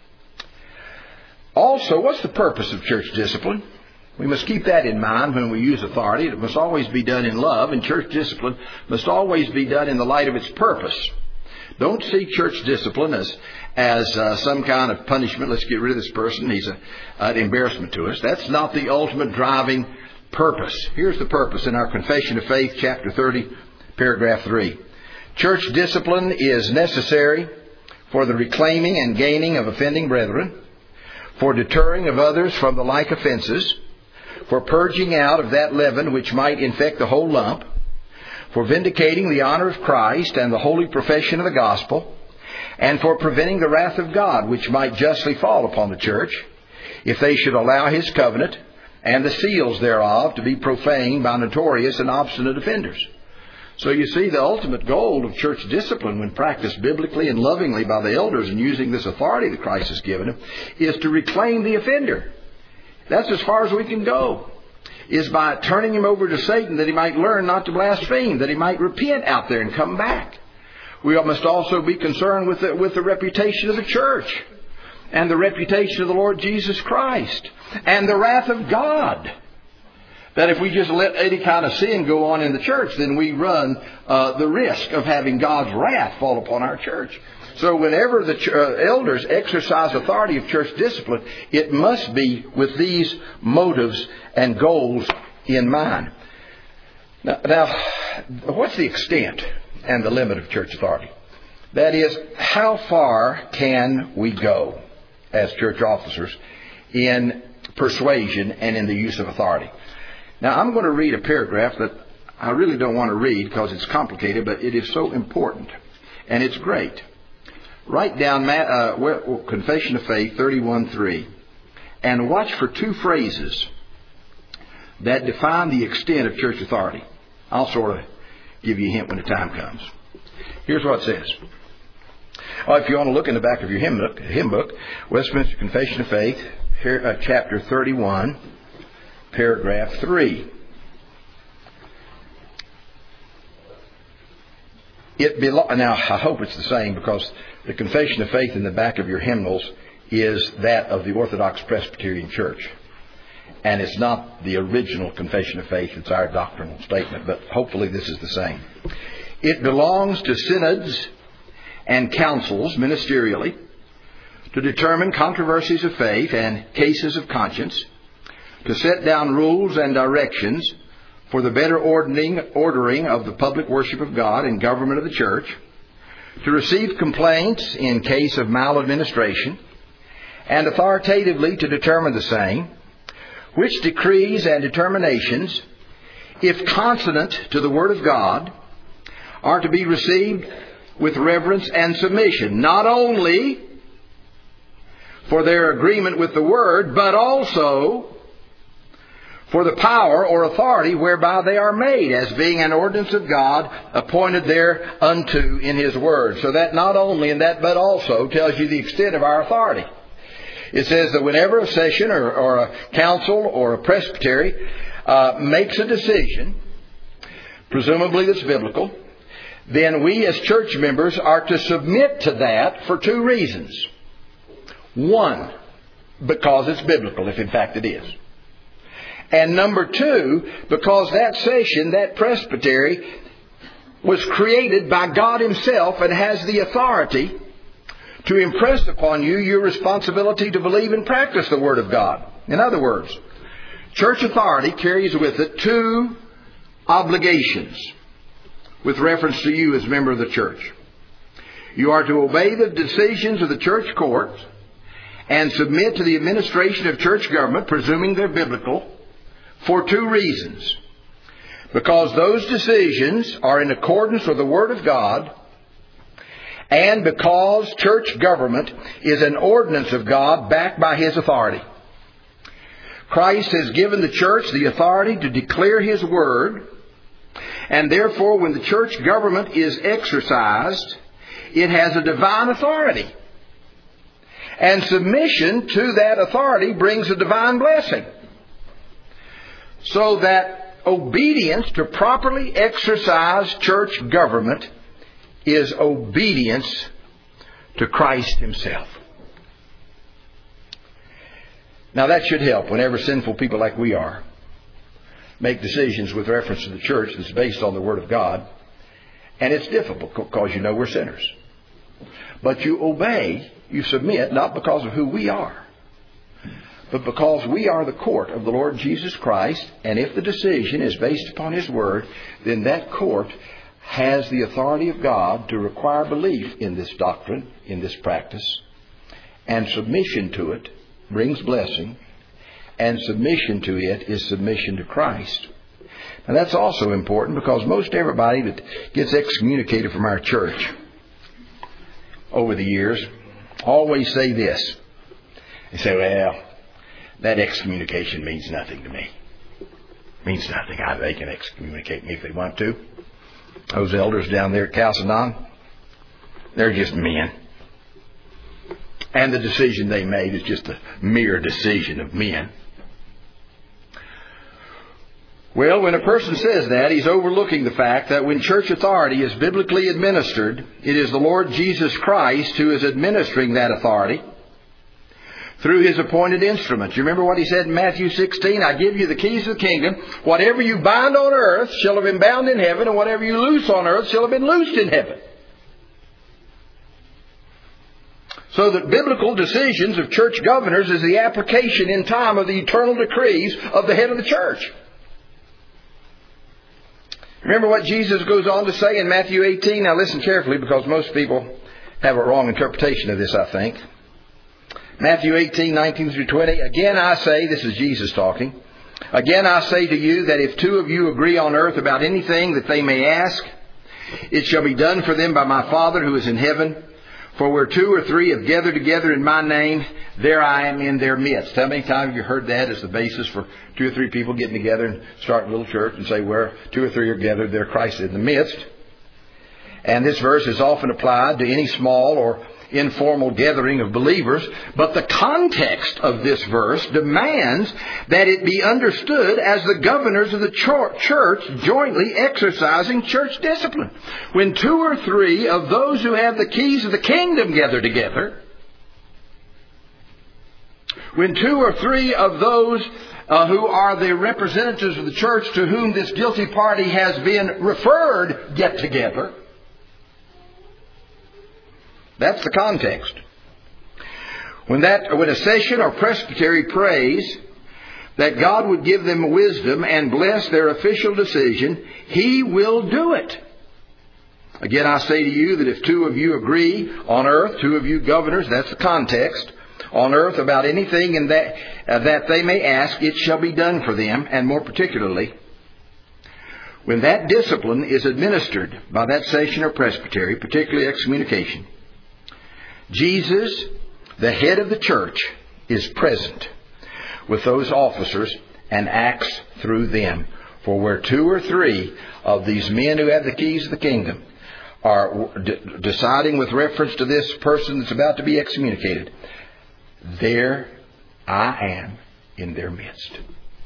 Also, what's the purpose of church discipline? We must keep that in mind when we use authority. It must always be done in love, and church discipline must always be done in the light of its purpose. Don't see church discipline as some kind of punishment. Let's get rid of this person. He's an embarrassment to us. That's not the ultimate driving purpose. Here's the purpose in our Confession of Faith, chapter 30, paragraph 3. Church discipline is necessary for the reclaiming and gaining of offending brethren, for deterring of others from the like offenses, for purging out of that leaven which might infect the whole lump, for vindicating the honor of Christ and the holy profession of the gospel, and for preventing the wrath of God which might justly fall upon the church, if they should allow His covenant and the seals thereof to be profaned by notorious and obstinate offenders. So you see, the ultimate goal of church discipline, when practiced biblically and lovingly by the elders and using this authority that Christ has given them, is to reclaim the offender. That's as far as we can go. Is by turning him over to Satan that he might learn not to blaspheme, that he might repent out there and come back. We must also be concerned with the reputation of the church and the reputation of the Lord Jesus Christ and the wrath of God. That if we just let any kind of sin go on in the church, then we run the risk of having God's wrath fall upon our church. So whenever the elders exercise authority of church discipline, it must be with these motives and goals in mind. Now, what's the extent and the limit of church authority? That is, how far can we go as church officers in persuasion and in the use of authority? Now, I'm going to read a paragraph that I really don't want to read because it's complicated, but it is so important. And it's great. Write down Confession of Faith 31:3 and watch for 2 phrases that define the extent of church authority. I'll sort of give you a hint when the time comes. Here's what it says. If you want to look in the back of your hymn book, Westminster Confession of Faith, chapter 31, paragraph 3. Now, I hope it's the same, because the confession of faith in the back of your hymnals is that of the Orthodox Presbyterian Church. And it's not the original confession of faith. It's our doctrinal statement. But hopefully this is the same. It belongs to synods and councils ministerially to determine controversies of faith and cases of conscience, to set down rules and directions for the better ordering of the public worship of God and government of the church, to receive complaints in case of maladministration, and authoritatively to determine the same, which decrees and determinations, if consonant to the Word of God, are to be received with reverence and submission, not only for their agreement with the Word, but also for the power or authority whereby they are made, as being an ordinance of God appointed thereunto in His Word. So that not only and that but also tells you the extent of our authority. It says that whenever a session or a council or a presbytery makes a decision, presumably that's biblical, then we as church members are to submit to that for two reasons. One, because it's biblical, if in fact it is. And number two, because that session, that presbytery, was created by God Himself and has the authority to impress upon you your responsibility to believe and practice the Word of God. In other words, church authority carries with it two obligations with reference to you as a member of the church. You are to obey the decisions of the church courts and submit to the administration of church government, presuming they're biblical, for two reasons. Because those decisions are in accordance with the Word of God, and because church government is an ordinance of God backed by His authority. Christ has given the church the authority to declare His Word, and therefore when the church government is exercised, it has a divine authority. And submission to that authority brings a divine blessing. So that obedience to properly exercise church government is obedience to Christ Himself. Now that should help whenever sinful people like we are make decisions with reference to the church that's based on the Word of God. And it's difficult because you know we're sinners. But you obey, you submit, not because of who we are, but because we are the court of the Lord Jesus Christ. And if the decision is based upon His Word, then that court has the authority of God to require belief in this doctrine, in this practice. And submission to it brings blessing. And submission to it is submission to Christ. Now that's also important, because most everybody that gets excommunicated from our church over the years always say this. They say, well, that excommunication means nothing to me. It means nothing. They can excommunicate me if they want to. Those elders down there at Chalcedon, they're just men. And the decision they made is just a mere decision of men. Well, when a person says that, he's overlooking the fact that when church authority is biblically administered, it is the Lord Jesus Christ who is administering that authority through His appointed instruments. You remember what He said in Matthew 16? I give you the keys of the kingdom. Whatever you bind on earth shall have been bound in heaven, and whatever you loose on earth shall have been loosed in heaven. So that biblical decisions of church governors is the application in time of the eternal decrees of the head of the church. Remember what Jesus goes on to say in Matthew 18? Now listen carefully, because most people have a wrong interpretation of this, I think. Matthew 18, 19 through 20. Again I say, this is Jesus talking, again I say to you that if two of you agree on earth about anything that they may ask, it shall be done for them by my Father who is in heaven. For where two or three have gathered together in my name, there I am in their midst. How many times have you heard that as the basis for two or three people getting together and starting a little church and say, where two or three are gathered, there Christ is in the midst? And this verse is often applied to any small or informal gathering of believers, but the context of this verse demands that it be understood as the governors of the church jointly exercising church discipline. When 2 or 3 of those who have the keys of the kingdom gather together, when 2 or 3 of those who are the representatives of the church to whom this guilty party has been referred get together, that's the context. When a session or presbytery prays that God would give them wisdom and bless their official decision, He will do it. Again, I say to you that if 2 of you agree on earth, 2 of you governors, that's the context, on earth about anything in that they may ask, it shall be done for them. And more particularly, when that discipline is administered by that session or presbytery, particularly excommunication, Jesus, the head of the church, is present with those officers and acts through them. For where 2 or 3 of these men who have the keys of the kingdom are deciding with reference to this person that's about to be excommunicated, there I am in their midst.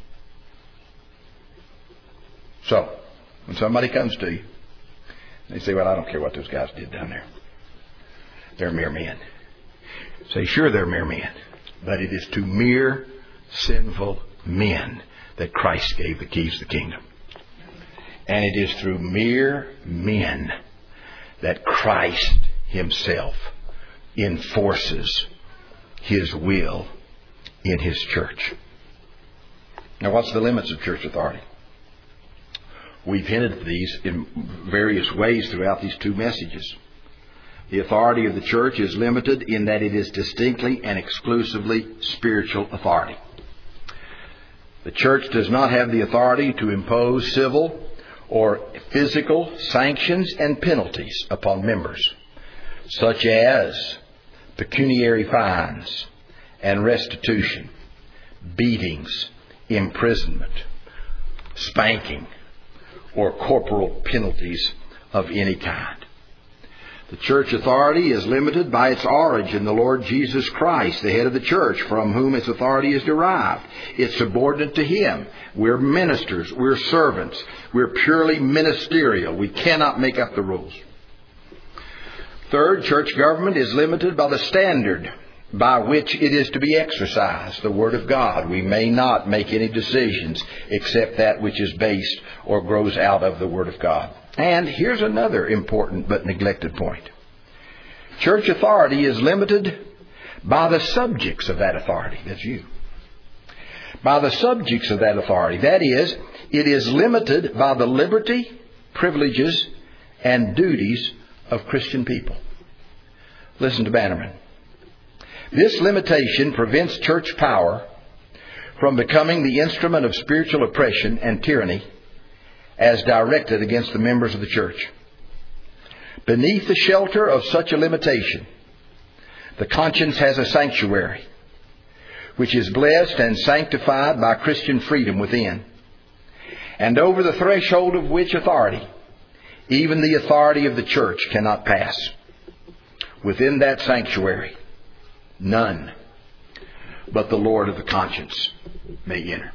So, when somebody comes to you, they say, well, I don't care what those guys did down there. They're mere men. Say, sure, they're mere men. But it is to mere sinful men that Christ gave the keys of the kingdom. And it is through mere men that Christ Himself enforces His will in His church. Now, what's the limits of church authority? We've hinted at these in various ways throughout these 2 messages. The authority of the church is limited in that it is distinctly and exclusively spiritual authority. The church does not have the authority to impose civil or physical sanctions and penalties upon members, such as pecuniary fines and restitution, beatings, imprisonment, spanking, or corporal penalties of any kind. The church authority is limited by its origin, the Lord Jesus Christ, the head of the church, from whom its authority is derived. It's subordinate to Him. We're ministers. We're servants. We're purely ministerial. We cannot make up the rules. Third, church government is limited by the standard by which it is to be exercised, the Word of God. We may not make any decisions except that which is based or grows out of the Word of God. And here's another important but neglected point. Church authority is limited by the subjects of that authority. That's you. By the subjects of that authority. That is, it is limited by the liberty, privileges, and duties of Christian people. Listen to Bannerman. This limitation prevents church power from becoming the instrument of spiritual oppression and tyranny as directed against the members of the church. Beneath the shelter of such a limitation, the conscience has a sanctuary, which is blessed and sanctified by Christian freedom within, and over the threshold of which authority, even the authority of the church cannot pass. Within that sanctuary, none but the Lord of the conscience may enter.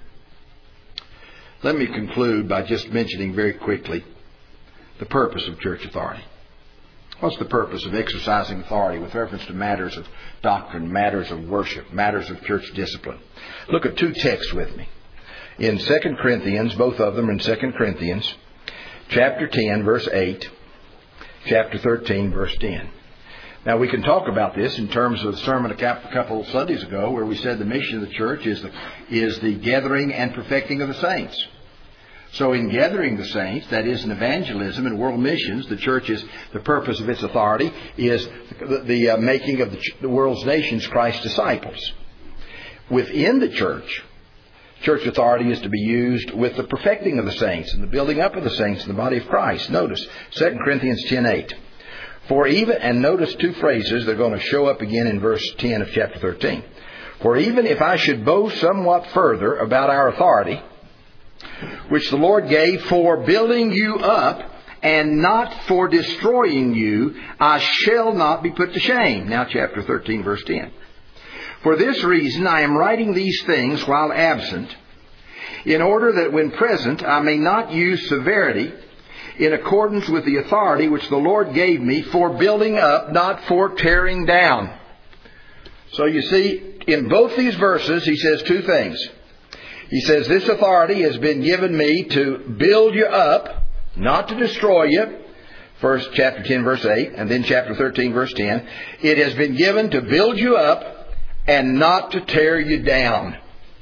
Let me conclude by just mentioning very quickly the purpose of church authority. What's the purpose of exercising authority with reference to matters of doctrine, matters of worship, matters of church discipline? Look at 2 texts with me. In 2 Corinthians, both of them are in 2 Corinthians, chapter 10, verse 8, chapter 13, verse 10. Now, we can talk about this in terms of the sermon a couple of Sundays ago, where we said the mission of the church is the gathering and perfecting of the saints. So in gathering the saints, that is in evangelism and world missions, the church is, the purpose of its authority is the making of the world's nations Christ's disciples. Within the church authority is to be used with the perfecting of the saints and the building up of the saints in the body of Christ. Notice 2 Corinthians 10:8. For even, and notice 2 phrases, they're going to show up again in verse 10 of chapter 13. For even if I should boast somewhat further about our authority, which the Lord gave for building you up and not for destroying you, I shall not be put to shame. Now chapter 13, verse 10. For this reason I am writing these things while absent, in order that when present I may not use severity in accordance with the authority which the Lord gave me for building up, not for tearing down. So you see, in both these verses, he says two things. He says, this authority has been given me to build you up, not to destroy you. First, chapter 10, verse 8, and then chapter 13, verse 10. It has been given to build you up and not to tear you down.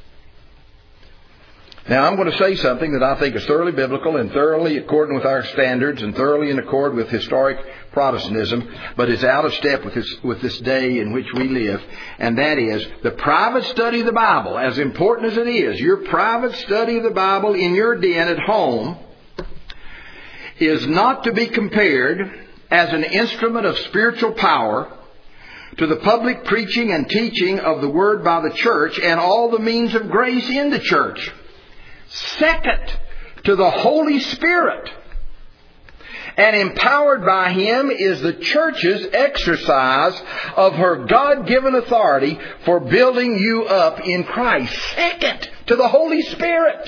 Now, I'm going to say something that I think is thoroughly biblical and thoroughly according with our standards and thoroughly in accord with historic Protestantism, but is out of step with this day in which we live. And that is the private study of the Bible, as important as it is, your private study of the Bible in your den at home is not to be compared as an instrument of spiritual power to the public preaching and teaching of the Word by the church and all the means of grace in the church. Second, to the Holy Spirit. And empowered by Him is the church's exercise of her God-given authority for building you up in Christ. Second, to the Holy Spirit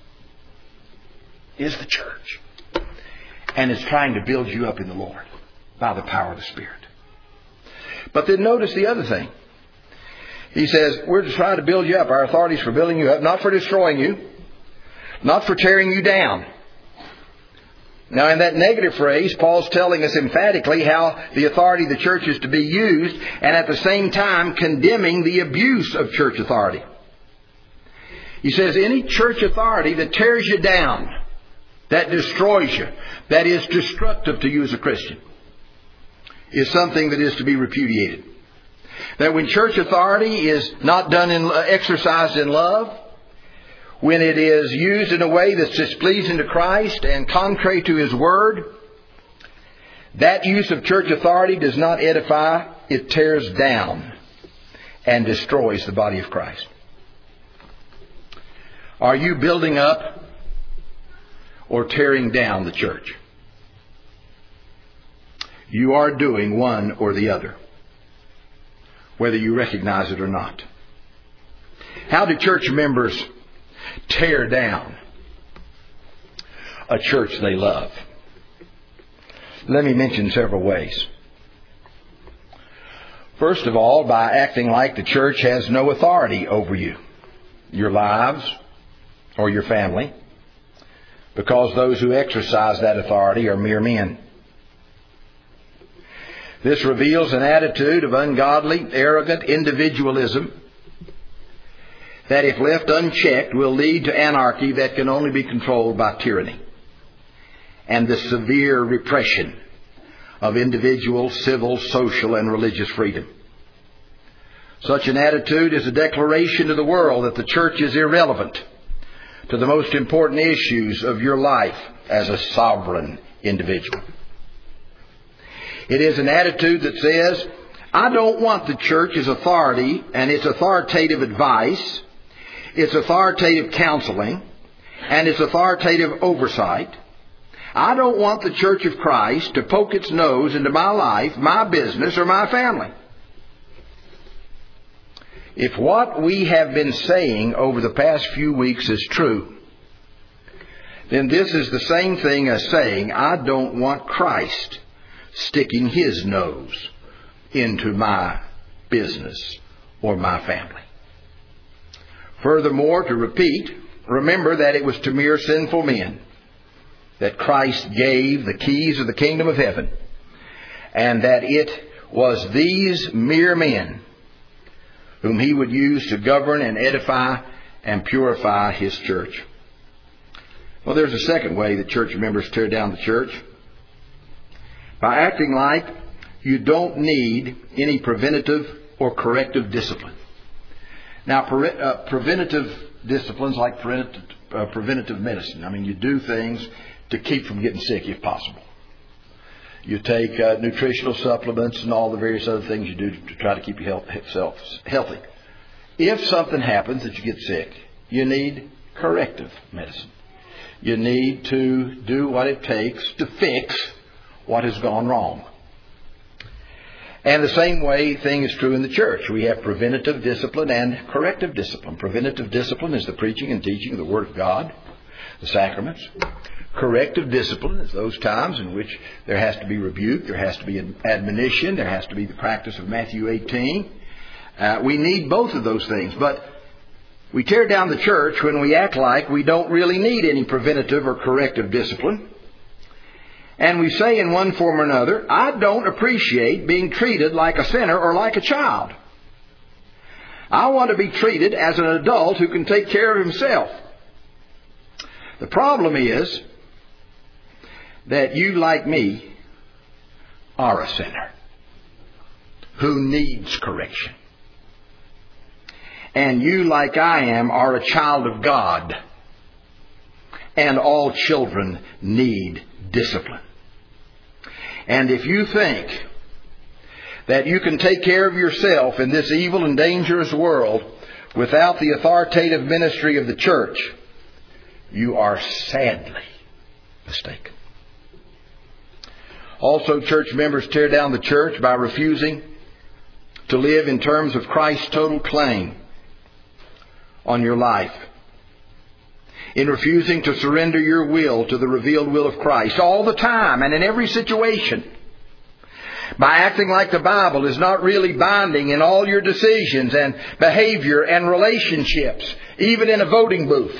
is the church. And is trying to build you up in the Lord by the power of the Spirit. But then notice the other thing. He says, we're just trying to build you up. Our authority is for building you up, not for destroying you, not for tearing you down. Now, in that negative phrase, Paul's telling us emphatically how the authority of the church is to be used, and at the same time condemning the abuse of church authority. He says, any church authority that tears you down, that destroys you, that is destructive to you as a Christian, is something that is to be repudiated. That when church authority is not done exercised in love, when it is used in a way that's displeasing to Christ and contrary to His Word, that use of church authority does not edify, it tears down and destroys the body of Christ. Are you building up or tearing down the church? You are doing one or the other, whether you recognize it or not. How do church members tear down a church they love? Let me mention several ways. First of all, by acting like the church has no authority over you, your lives, or your family, because those who exercise that authority are mere men. This reveals an attitude of ungodly, arrogant individualism that, if left unchecked, will lead to anarchy that can only be controlled by tyranny and the severe repression of individual, civil, social, and religious freedom. Such an attitude is a declaration to the world that the church is irrelevant to the most important issues of your life as a sovereign individual. It is an attitude that says, I don't want the church's authority and its authoritative advice, its authoritative counseling, and its authoritative oversight. I don't want the Church of Christ to poke its nose into my life, my business, or my family. If what we have been saying over the past few weeks is true, then this is the same thing as saying, I don't want Christ sticking His nose into my business or my family. Furthermore, to repeat, remember that it was to mere sinful men that Christ gave the keys of the kingdom of heaven, and that it was these mere men whom He would use to govern and edify and purify His church. Well, there's a second way that church members tear down the church. By acting like you don't need any preventative or corrective discipline. Now, preventative disciplines like preventative medicine. I mean, you do things to keep from getting sick if possible. You take nutritional supplements and all the various other things you do to try to keep yourself healthy. If something happens that you get sick, you need corrective medicine. You need to do what it takes to fix what has gone wrong. And the same way thing is true in the church. We have preventative discipline and corrective discipline. Preventative discipline is the preaching and teaching of the Word of God, the sacraments. Corrective discipline is those times in which there has to be rebuke, there has to be admonition, there has to be the practice of Matthew 18. We need both of those things. But we tear down the church when we act like we don't really need any preventative or corrective discipline. And we say in one form or another, I don't appreciate being treated like a sinner or like a child. I want to be treated as an adult who can take care of himself. The problem is that you, like me, are a sinner who needs correction. And you, like I am, are a child of God. And all children need discipline. And if you think that you can take care of yourself in this evil and dangerous world without the authoritative ministry of the church, you are sadly mistaken. Also, church members tear down the church by refusing to live in terms of Christ's total claim on your life. In refusing to surrender your will to the revealed will of Christ all the time and in every situation. By acting like the Bible is not really binding in all your decisions and behavior and relationships, even in a voting booth.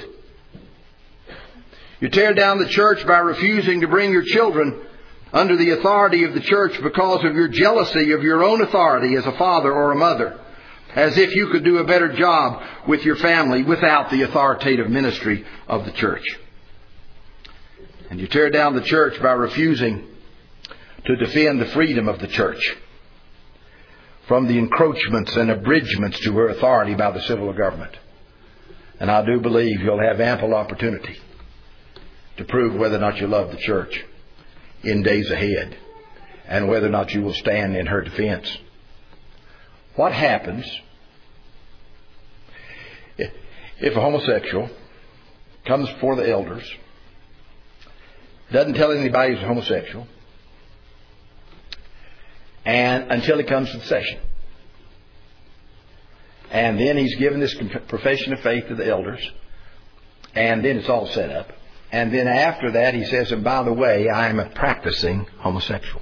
You tear down the church by refusing to bring your children under the authority of the church because of your jealousy of your own authority as a father or a mother. As if you could do a better job with your family without the authoritative ministry of the church. And you tear down the church by refusing to defend the freedom of the church from the encroachments and abridgments to her authority by the civil government. And I do believe you'll have ample opportunity to prove whether or not you love the church in days ahead and whether or not you will stand in her defense. What happens if a homosexual comes before the elders, doesn't tell anybody he's a homosexual, and until he comes to the session? And then he's given this profession of faith to the elders, and then it's all set up. And then after that he says, and by the way, I am a practicing homosexual.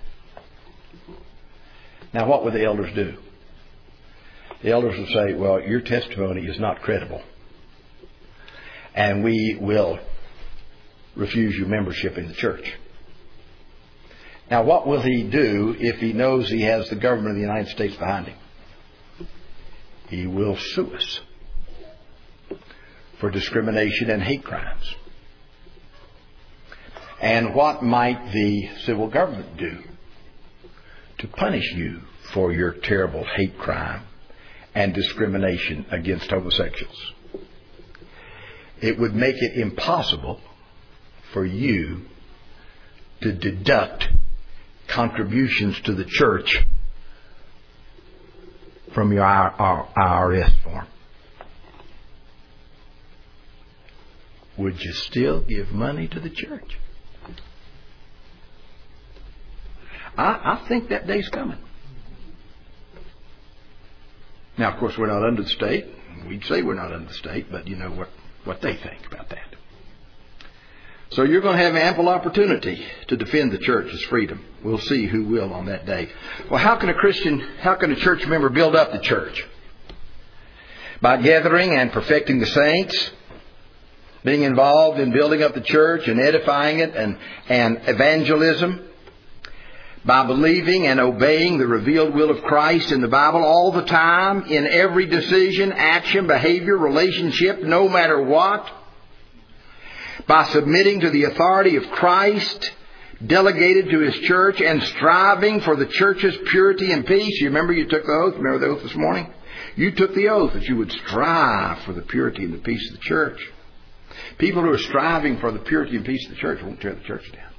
Now what would the elders do? The elders will say, well, your testimony is not credible, and we will refuse your membership in the church. Now, what will he do if he knows he has the government of the United States behind him? He will sue us for discrimination and hate crimes. And what might the civil government do to punish you for your terrible hate crime and discrimination against homosexuals? It would make it impossible for you to deduct contributions to the church from your IRS form. Would you still give money to the church? I think that day's coming. Now, of course, we're not under the state. We'd say we're not under the state, but you know what they think about that. So you're going to have ample opportunity to defend the church's freedom. We'll see who will on that day. Well, how can a church member build up the church? By gathering and perfecting the saints, being involved in building up the church and edifying it and evangelism. By believing and obeying the revealed will of Christ in the Bible all the time, in every decision, action, behavior, relationship, no matter what. By submitting to the authority of Christ, delegated to His church, and striving for the church's purity and peace. You remember you took the oath? Remember the oath this morning? You took the oath that you would strive for the purity and the peace of the church. People who are striving for the purity and peace of the church won't tear the church down.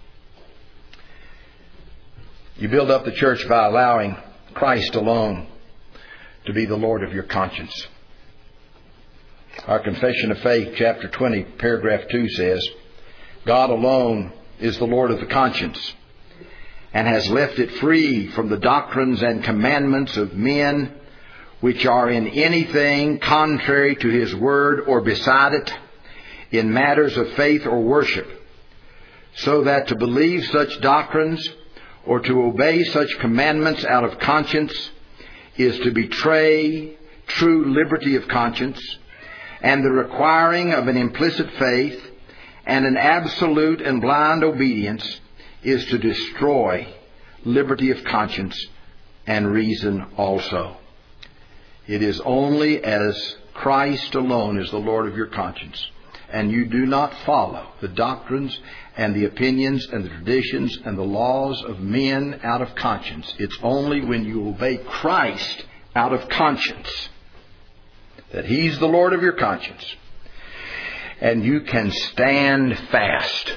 You build up the church by allowing Christ alone to be the Lord of your conscience. Our Confession of Faith, chapter 20, paragraph 2 says, God alone is the Lord of the conscience and has left it free from the doctrines and commandments of men which are in anything contrary to His word or beside it in matters of faith or worship, so that to believe such doctrines or to obey such commandments out of conscience is to betray true liberty of conscience, and the requiring of an implicit faith and an absolute and blind obedience is to destroy liberty of conscience and reason also. It is only as Christ alone is the Lord of your conscience, and you do not follow the doctrines and the opinions and the traditions and the laws of men out of conscience. It's only when you obey Christ out of conscience that He's the Lord of your conscience, and you can stand fast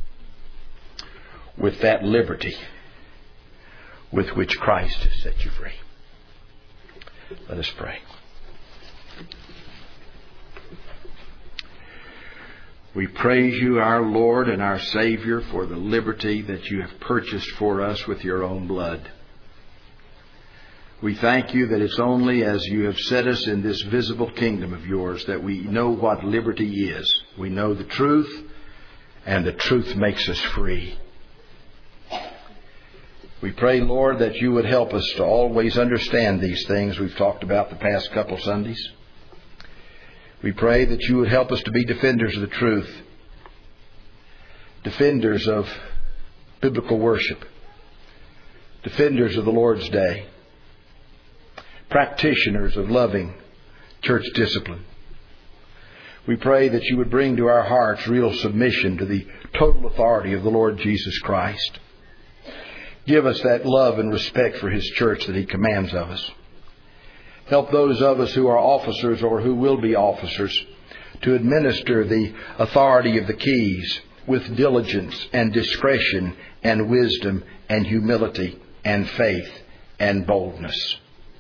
with that liberty with which Christ has set you free. Let us pray. We praise You, our Lord and our Savior, for the liberty that You have purchased for us with Your own blood. We thank You that it's only as You have set us in this visible kingdom of Yours that we know what liberty is. We know the truth, and the truth makes us free. We pray, Lord, that You would help us to always understand these things we've talked about the past couple Sundays. We pray that You would help us to be defenders of the truth, defenders of biblical worship, defenders of the Lord's Day, practitioners of loving church discipline. We pray that You would bring to our hearts real submission to the total authority of the Lord Jesus Christ. Give us that love and respect for His church that He commands of us. Help those of us who are officers or who will be officers to administer the authority of the keys with diligence and discretion and wisdom and humility and faith and boldness.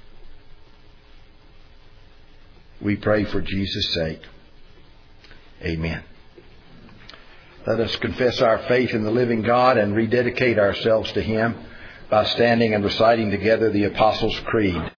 We pray for Jesus' sake. Amen. Let us confess our faith in the living God and rededicate ourselves to Him by standing and reciting together the Apostles' Creed.